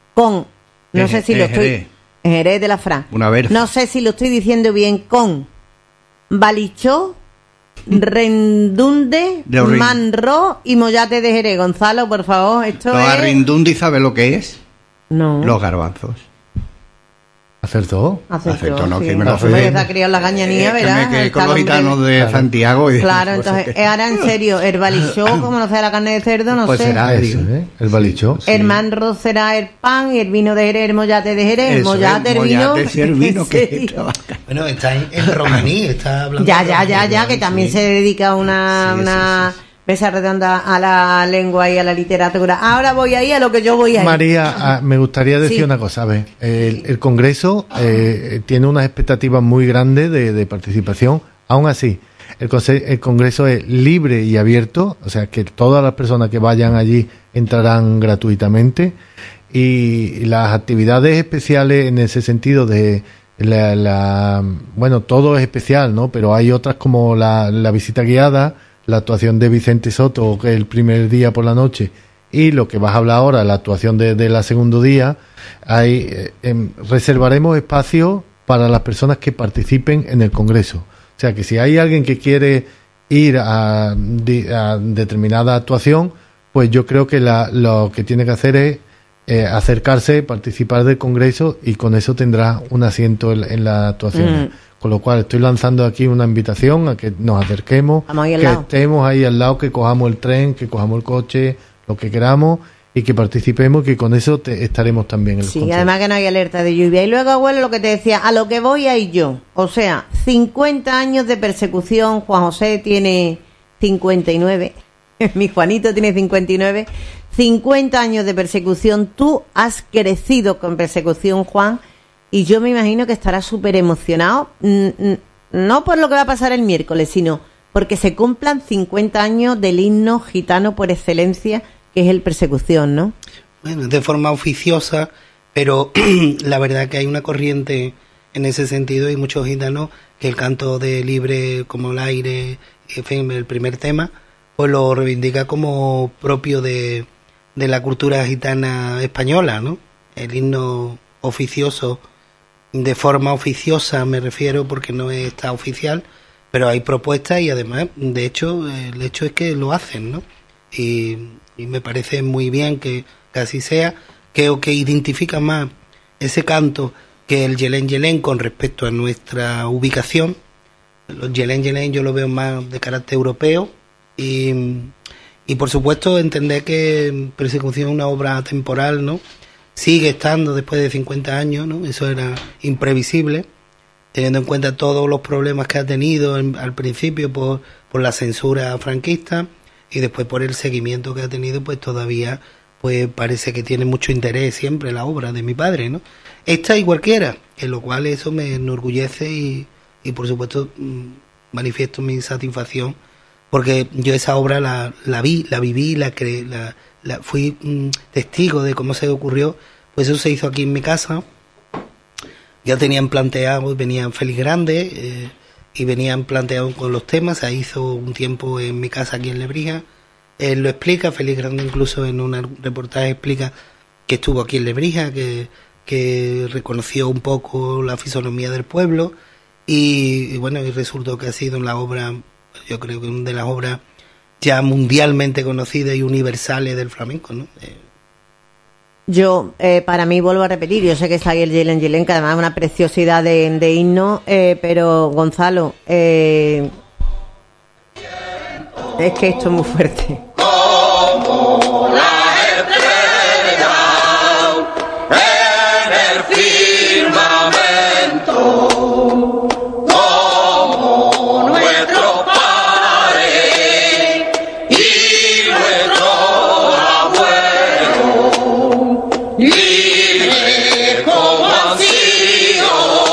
No sé si lo estoy... Jerez de la Fran. Una vez. No sé si lo estoy diciendo bien. Con balichó, rendunde, manró y mollate de Jerez. Gonzalo, por favor, esto es... Rendundi, ¿sabe lo que es? No. Los garbanzos. ¿Acertó? Acertó, no, sí. que me lo se ha criado la gañanía, ¿verdad? Que con los gitanos de Santiago. Claro, entonces, ahora en serio, el balichó, como no sea la carne de cerdo, no pues sé. Será eso, el balichó. Sí. El manro será el pan y el vino de Jerez, el mollate de Jerez, el mollate, el vino. El vino que bueno, está en romaní, está hablando. Ya, que también se dedica una mesa redonda a la lengua y a la literatura. Ahora voy ahí a lo que yo voy ahí. María, me gustaría decir una cosa. A ver, el Congreso tiene unas expectativas muy grandes de participación. Aún así, el Congreso es libre y abierto, o sea que todas las personas que vayan allí entrarán gratuitamente, y las actividades especiales en ese sentido de bueno, todo es especial, ¿no? Pero hay otras como la visita guiada, la actuación de Vicente Soto, que es el primer día por la noche, y lo que vas a hablar ahora, la actuación de la segundo día. Reservaremos espacio para las personas que participen en el Congreso. O sea que si hay alguien que quiere ir a determinada actuación, pues yo creo que lo que tiene que hacer es acercarse, participar del Congreso, y con eso tendrá un asiento en la actuación. Con lo cual estoy lanzando aquí una invitación a que nos acerquemos, que estemos ahí al lado, que cojamos el tren, que cojamos el coche, lo que queramos, y que participemos, que con eso estaremos también en el Sí, además que no hay alerta de lluvia. Y luego, abuelo, lo que te decía, a lo que voy ahí yo. O sea, 50 años de persecución. Juan José tiene 59. Mi Juanito tiene 59. 50 años de persecución. Tú has crecido con persecución, Juan. Y yo me imagino que estará súper emocionado, no por lo que va a pasar el miércoles, sino porque se cumplan 50 años del himno gitano por excelencia, que es el Persecución, ¿no? Bueno, de forma oficiosa, pero la verdad que hay una corriente en ese sentido, y muchos gitanos que el canto de Libre como el aire, en fin, el primer tema, pues lo reivindica como propio de la cultura gitana española, ¿no? El himno oficioso, de forma oficiosa me refiero, porque no está oficial, pero hay propuestas y además, de hecho, el hecho es que lo hacen, ¿no? Y me parece muy bien que así sea, creo que identifica más ese canto que el Yelén Yelén con respecto a nuestra ubicación. Los Yelén Yelén yo lo veo más de carácter europeo y por supuesto entender que Persecución es una obra temporal, ¿no? Sigue estando después de 50 años, ¿no? Eso era imprevisible, teniendo en cuenta todos los problemas que ha tenido al principio por la censura franquista y después por el seguimiento que ha tenido, pues todavía pues parece que tiene mucho interés siempre la obra de mi padre, ¿no? Esta y cualquiera, en lo cual eso me enorgullece y por supuesto manifiesto mi satisfacción porque yo esa obra la viví, fui testigo de cómo se ocurrió. Pues eso se hizo aquí en mi casa. Ya tenían planteado, venían Félix Grande y venían planteados con los temas. Se hizo un tiempo en mi casa aquí en Lebrija. Él lo explica, Félix Grande incluso en un reportaje explica que estuvo aquí en Lebrija, que reconoció un poco la fisonomía del pueblo y bueno, y resultó que ha sido la obra, yo creo que una de las obras ya mundialmente conocidas y universales del flamenco, ¿no? Yo, para mí, vuelvo a repetir, yo sé que está ahí el Yelén Yelén, que además es una preciosidad de himno, pero Gonzalo, es que esto es muy fuerte. Como la estrella en el firmamento, como nuestro padre y nuestro abuelo, libre como han sido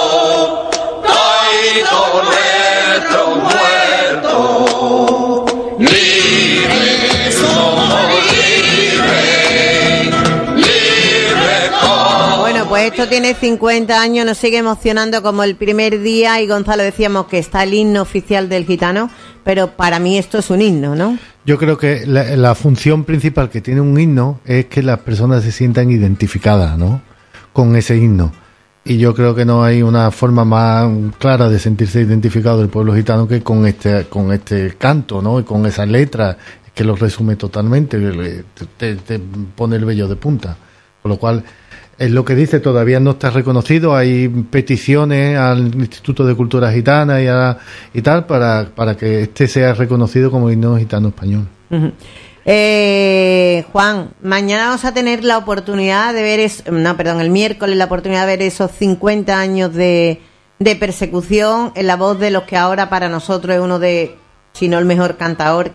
todos nuestros muertos, libres somos libres como... Bueno, pues esto tiene 50 años, nos sigue emocionando como el primer día y Gonzalo decíamos que está el himno oficial del gitano, pero para mí esto es un himno, ¿no? Yo creo que la función principal que tiene un himno es que las personas se sientan identificadas, ¿no?, con ese himno. Y yo creo que no hay una forma más clara de sentirse identificado del pueblo gitano que con este canto, ¿no?, y con esa letra que lo resume totalmente, te pone el vello de punta. Con lo cual, es lo que dice, todavía no está reconocido, hay peticiones al Instituto de Cultura Gitana y tal para que este sea reconocido como himno gitano español. Uh-huh. Juan, mañana vamos a tener la oportunidad de ver, el miércoles la oportunidad de ver esos 50 años de persecución en la voz de los que ahora para nosotros es uno de, si no el mejor cantador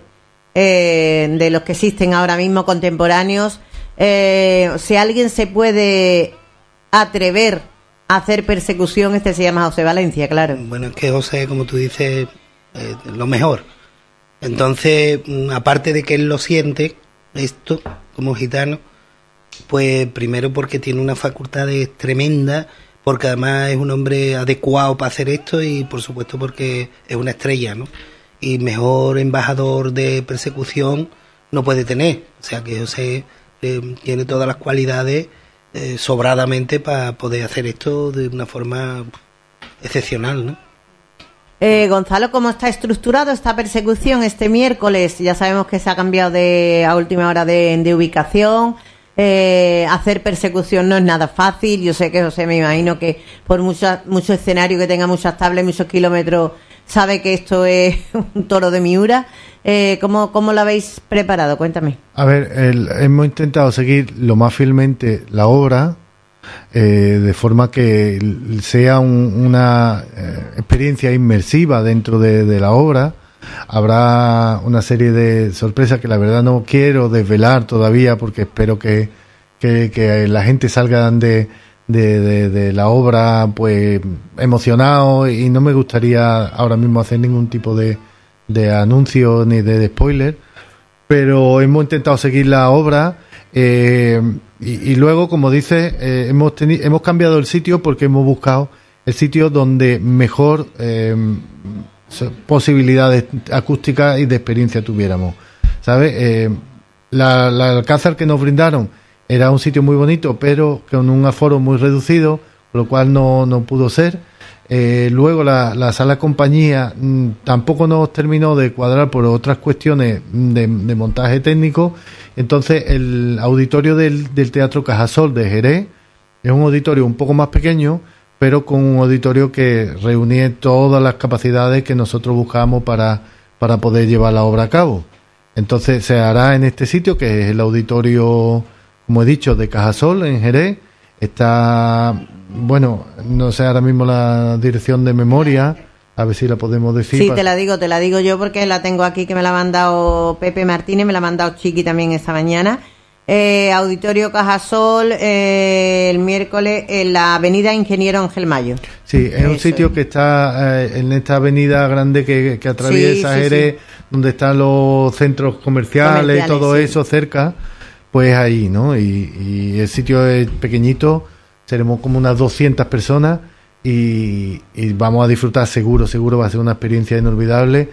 de los que existen ahora mismo contemporáneos. Si alguien se puede atrever a hacer persecución, este se llama José Valencia, claro. Bueno, es que José, como tú dices, lo mejor. Entonces, aparte de que él lo siente, esto, como gitano, pues primero porque tiene una facultad tremenda, porque además es un hombre adecuado para hacer esto y por supuesto porque es una estrella, ¿no? Y mejor embajador de persecución no puede tener. O sea que José tiene todas las cualidades sobradamente para poder hacer esto de una forma excepcional, ¿no? Gonzalo, ¿cómo está estructurado esta persecución este miércoles? Ya sabemos que se ha cambiado a última hora de ubicación. Hacer persecución no es nada fácil. Yo sé que José, me imagino que por mucho escenario, que tenga muchas tablas, muchos kilómetros, sabe que esto es un toro de Miura. ¿Cómo lo habéis preparado? Cuéntame. A ver, hemos intentado seguir lo más fielmente la obra, de forma que sea una experiencia inmersiva dentro de la obra. Habrá una serie de sorpresas que la verdad no quiero desvelar todavía, porque espero que la gente salga de la obra pues emocionado, y no me gustaría ahora mismo hacer ningún tipo de anuncio ni de spoiler, pero hemos intentado seguir la obra. Y luego, como dices, hemos cambiado el sitio porque hemos buscado el sitio donde mejor posibilidades acústicas y de experiencia tuviéramos, ¿sabes? La Alcázar que nos brindaron era un sitio muy bonito, pero con un aforo muy reducido, con lo cual no pudo ser. Luego la sala compañía tampoco nos terminó de cuadrar por otras cuestiones de montaje técnico. Entonces el auditorio del Teatro Cajasol de Jerez es un auditorio un poco más pequeño, pero con un auditorio que reunía todas las capacidades que nosotros buscábamos para poder llevar la obra a cabo. Entonces se hará en este sitio, que es el auditorio, como he dicho, de Cajasol en Jerez. Está, bueno, no sé ahora mismo la dirección de memoria, a ver si la podemos decir. Sí, te la digo yo porque la tengo aquí, que me la ha mandado Pepe Martínez, me la ha mandado Chiqui también esta mañana. Auditorio Cajasol, el miércoles en la avenida Ingeniero Ángel Mayo. Sí, es un sitio que está en esta avenida grande que atraviesa Jerez, donde están los centros comerciales y todo eso cerca, pues ahí, ¿no? Y el sitio es pequeñito, seremos como unas 200 personas y vamos a disfrutar seguro, va a ser una experiencia inolvidable.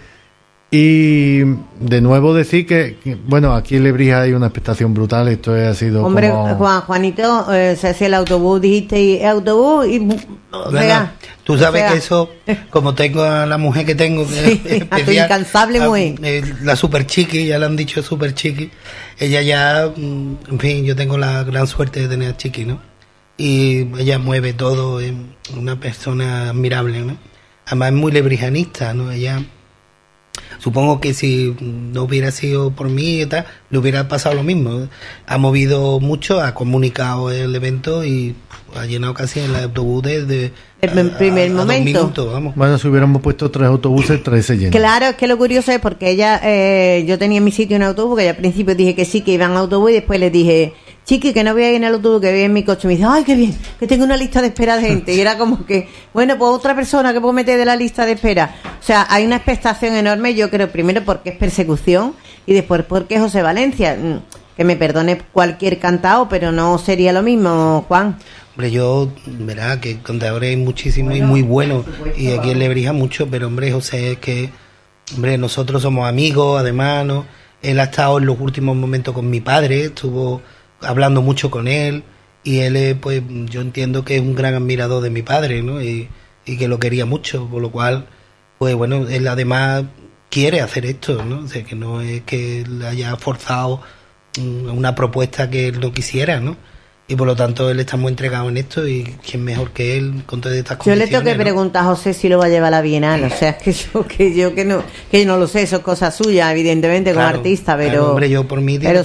Y de nuevo decir que bueno, aquí en Lebrija hay una expectación brutal. Esto ha sido hombre, como... Juanito, se hacía el autobús, dijiste, y autobús y... Bueno, tú sabes que eso, como tengo a la mujer que tengo, sí, especial, a tu incansable mujer, la super chiqui, ya le han dicho super chiqui, ella ya, en fin, yo tengo la gran suerte de tener a Chiqui, ¿no? Y ella mueve todo, es una persona admirable, ¿no? Además es muy lebrijanista, ¿no? Ella... Supongo que si no hubiera sido por mí y tal, le hubiera pasado lo mismo. Ha movido mucho, ha comunicado el evento y ha llenado casi el autobús desde el primer momento. 2 minutos, vamos. Bueno, si hubiéramos puesto 3 autobuses, 3 se llenan. Claro, es que lo curioso es porque ella, yo tenía en mi sitio un autobús, que yo al principio dije que sí, que iban a autobús, y después les dije, Chiqui, que no voy a ir en el autobús, que voy en mi coche. Y me dice, ay, qué bien, que tengo una lista de espera de gente. Y era como que, bueno, pues otra persona que puedo meter de la lista de espera. O sea, hay una expectación enorme, yo creo, primero porque es persecución y después porque es José Valencia. Que me perdone cualquier cantao, pero no sería lo mismo, Juan. Hombre, yo, verá que contadores hay muchísimos y muy buenos, y aquí en Lebrija mucho, pero hombre, José, es que, hombre, nosotros somos amigos, además, ¿no? Él ha estado en los últimos momentos con mi padre, estuvo hablando mucho con él, y él, pues, yo entiendo que es un gran admirador de mi padre, ¿no? Y que lo quería mucho, por lo cual, pues bueno, él además quiere hacer esto, ¿no? O sea, que no es que le haya forzado una propuesta que él no quisiera, ¿no? Y por lo tanto él está muy entregado en esto, y quién mejor que él con todas estas condiciones. Yo le tengo que preguntar a José si lo va a llevar a la Bienal, o sea, que no lo sé, eso es cosa suya, evidentemente, como artista, pero claro, hombre, yo por mí pero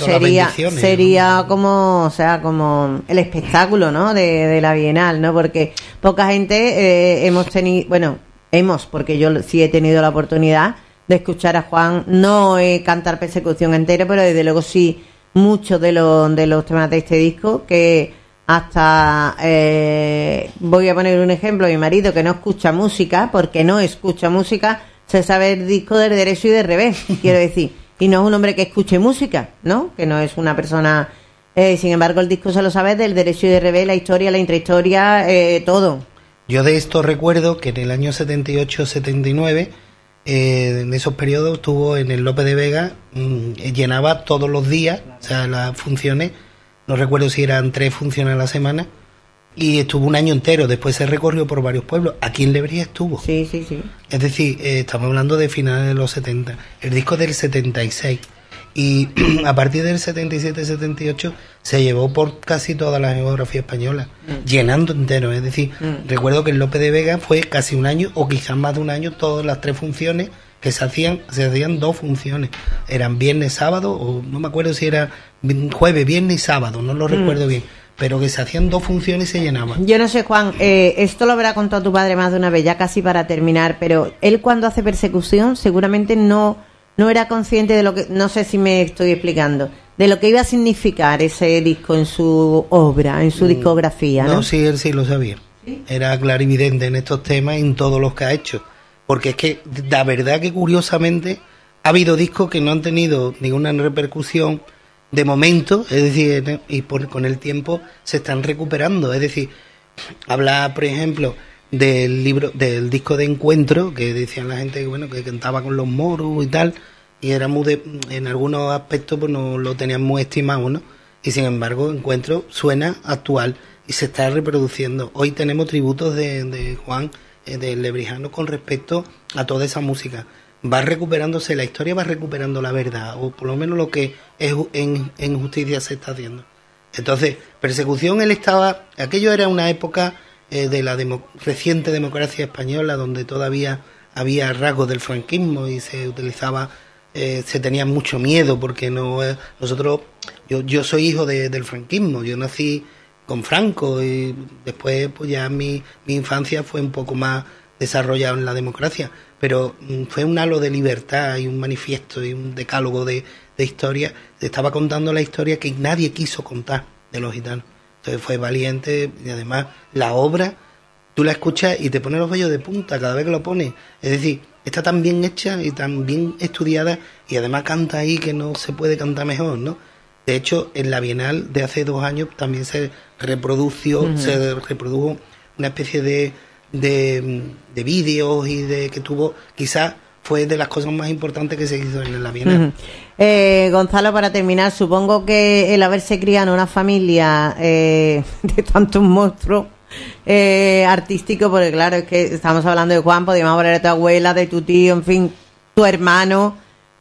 sería ¿no? como, o sea, como el espectáculo, ¿no? de la Bienal, ¿no? Porque poca gente hemos tenido, porque yo sí he tenido la oportunidad de escuchar a Juan, no cantar Persecución entera, pero desde luego sí muchos de los temas de este disco, que hasta voy a poner un ejemplo, mi marido, que no escucha música, porque no escucha música, se sabe el disco del derecho y del revés, quiero decir, y no es un hombre que escuche música, ¿no? Que no es una persona, sin embargo el disco se lo sabe del derecho y del revés, la historia, la intrahistoria, todo. Yo de esto recuerdo que en el año 78-79, en esos periodos estuvo en el Lope de Vega, llenaba todos los días, o sea, las funciones, no recuerdo si eran 3 funciones a la semana, y estuvo un año entero. Después se recorrió por varios pueblos. Aquí en Lebrija estuvo. Sí. Es decir, estamos hablando de finales de los 70. El disco es del 76. Y a partir del 77-78 se llevó por casi toda la geografía española, llenando entero. Es decir, recuerdo que en Lope de Vega fue casi un año, o quizás más de un año, todas las 3 funciones que se hacían 2 funciones. Eran viernes, sábado, o no me acuerdo si era jueves, viernes y sábado, no lo recuerdo bien. Pero que se hacían 2 funciones y se llenaban. Yo no sé, Juan, esto lo habrá contado tu padre más de una vez, ya casi para terminar, pero él cuando hace Persecución seguramente no era consciente de lo que, no sé si me estoy explicando, de lo que iba a significar ese disco en su obra, en su discografía, ¿no? No, sí, él sí lo sabía. ¿Sí? Era clarividente en estos temas y en todos los que ha hecho. Porque es que, la verdad que curiosamente, ha habido discos que no han tenido ninguna repercusión de momento, es decir, y con el tiempo se están recuperando. Es decir, habla, por ejemplo, del disco de Encuentro, que decían la gente que bueno, que cantaba con los moros y tal, y era muy en algunos aspectos pues no lo tenían muy estimado, ¿no? Y sin embargo Encuentro suena actual y se está reproduciendo. Hoy tenemos tributos de Juan del lebrijano con respecto a toda esa música. Va recuperándose, la historia va recuperando la verdad, o por lo menos lo que es en justicia se está haciendo. Entonces, persecución, aquello era una época de la reciente democracia española, donde todavía había rasgos del franquismo y se utilizaba, se tenía mucho miedo, porque yo soy hijo del franquismo, yo nací con Franco y después pues ya mi infancia fue un poco más desarrollada en la democracia, pero fue un halo de libertad y un manifiesto y un decálogo de historia. Estaba contando la historia que nadie quiso contar de los gitanos. Entonces fue valiente, y además la obra tú la escuchas y te pone los vellos de punta cada vez que lo pones. Es decir, está tan bien hecha y tan bien estudiada, y además canta ahí que no se puede cantar mejor, ¿no? De hecho, en la Bienal de hace 2 años también se reprodujo una especie de vídeos y que tuvo, quizás fue de las cosas más importantes que se hizo en la Bienal. Gonzalo, para terminar, supongo que el haberse criado en una familia de tantos monstruos artísticos, porque claro, es que estamos hablando de Juan, podríamos hablar de tu abuela, de tu tío, en fin, tu hermano.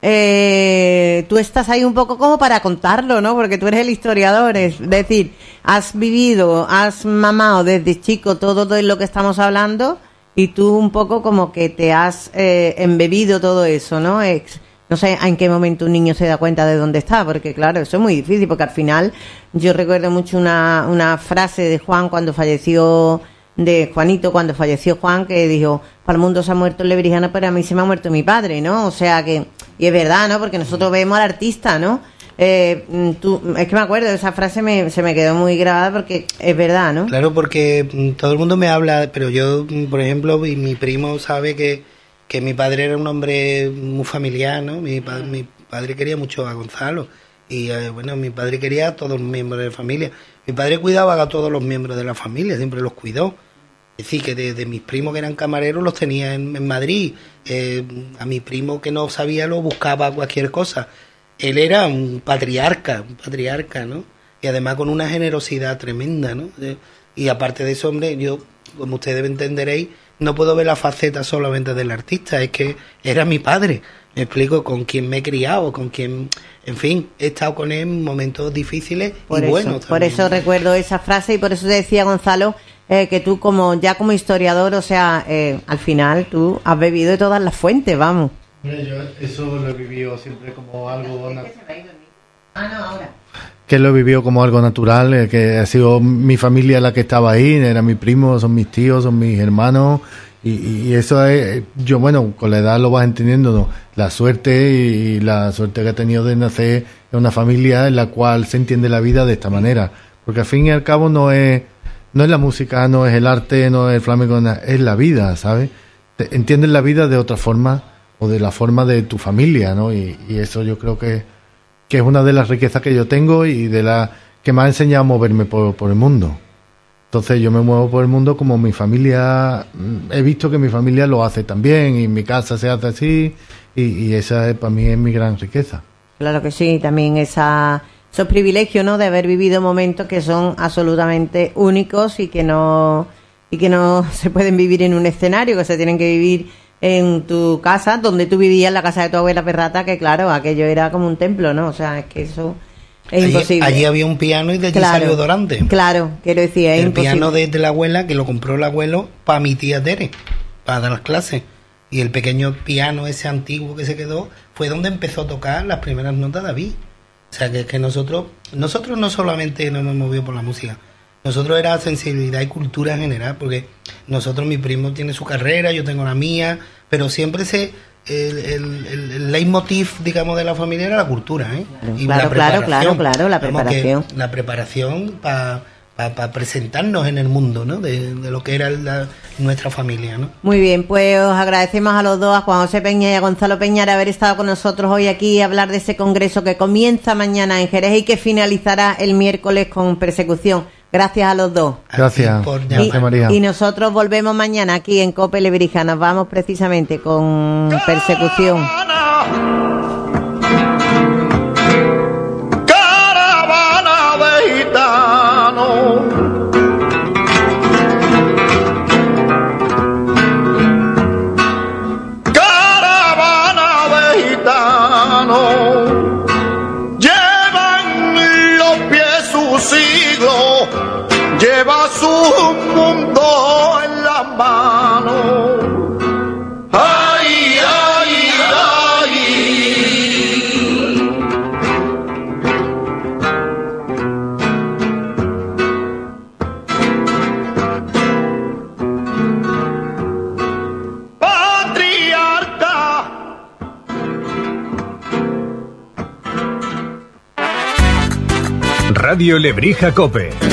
Tú estás ahí un poco como para contarlo, ¿no? Porque tú eres el historiador, es decir, has vivido, has mamado desde chico todo lo que estamos hablando, y tú un poco como que te has embebido todo eso, ¿no? No sé en qué momento un niño se da cuenta de dónde está, porque claro, eso es muy difícil, porque al final yo recuerdo mucho una frase de Juan cuando falleció, de Juanito cuando falleció Juan, que dijo: para el mundo se ha muerto el lebrijano, pero a mí se me ha muerto mi padre, ¿no? O sea que, y es verdad, ¿no? Porque nosotros vemos al artista, ¿no? Es que me acuerdo, esa frase se me quedó muy grabada, porque es verdad, ¿no? Claro, porque todo el mundo me habla, pero yo, por ejemplo, mi primo sabe que mi padre era un hombre muy familiar, ¿no? Mi padre quería mucho a Gonzalo, y bueno, mi padre quería a todos los miembros de la familia. Mi padre cuidaba a todos los miembros de la familia, siempre los cuidó. Es decir, que de mis primos que eran camareros los tenía en Madrid. A mi primo que no sabía lo buscaba cualquier cosa. Él era un patriarca, ¿no? Y además con una generosidad tremenda, ¿no? Y aparte de eso, hombre, yo, como ustedes entenderéis, no puedo ver la faceta solamente del artista, es que era mi padre. Me explico, con quien me he criado, con quien, en fin, he estado con él en momentos difíciles y buenos. Por eso recuerdo esa frase, y por eso te decía, Gonzalo, que tú como historiador, o sea, al final tú has bebido de todas las fuentes, vamos. Yo eso lo he vivido siempre como algo que lo he vivido como algo natural, que ha sido mi familia la que estaba ahí, era mi primo, son mis tíos, son mis hermanos, y eso es, yo bueno, con la edad lo vas entendiendo, ¿no? La suerte y la suerte que he tenido de nacer en una familia en la cual se entiende la vida de esta manera, porque al fin y al cabo no es la música, no es el arte, no es el flamenco, es la vida, ¿sabes? Entiendes la vida de otra forma, o de la forma de tu familia, ¿no? Y eso yo creo que es una de las riquezas que yo tengo y de la que me ha enseñado a moverme por el mundo. Entonces yo me muevo por el mundo como mi familia, he visto que mi familia lo hace también, y en mi casa se hace así, y esa para mí es mi gran riqueza. Claro que sí, también esos privilegios, ¿no? De haber vivido momentos que son absolutamente únicos y que no se pueden vivir en un escenario, que se tienen que vivir en tu casa, donde tú vivías, la casa de tu abuela Perrata, que claro, aquello era como un templo, ¿no? O sea, es que eso es imposible. Allí había un piano y de allí salió Dorante. Claro, quiero decir, es imposible. El piano de la abuela, que lo compró el abuelo para mi tía Tere, para dar las clases. Y el pequeño piano ese antiguo que se quedó fue donde empezó a tocar las primeras notas David. O sea, que nosotros no solamente nos hemos movido por la música, nosotros era sensibilidad y cultura en general, porque nosotros, mi primo tiene su carrera, yo tengo la mía, pero siempre el leitmotiv, digamos, de la familia era la cultura, ¿eh? Claro, la preparación. La preparación para presentarnos en el mundo, ¿no? De lo que era nuestra familia, ¿no? Muy bien, pues os agradecemos a los dos, a Juan José Peña y a Gonzalo Peñar, haber estado con nosotros hoy aquí y hablar de ese congreso que comienza mañana en Jerez y que finalizará el miércoles con Persecución. Gracias a los dos. Gracias, María. Y nosotros volvemos mañana aquí en Cope Lebrija. Nos vamos precisamente con Persecución. Caravana de gitanos lleva su mundo en la mano. Ay, ay, ay. Patriarca. Radio Lebrija Cope.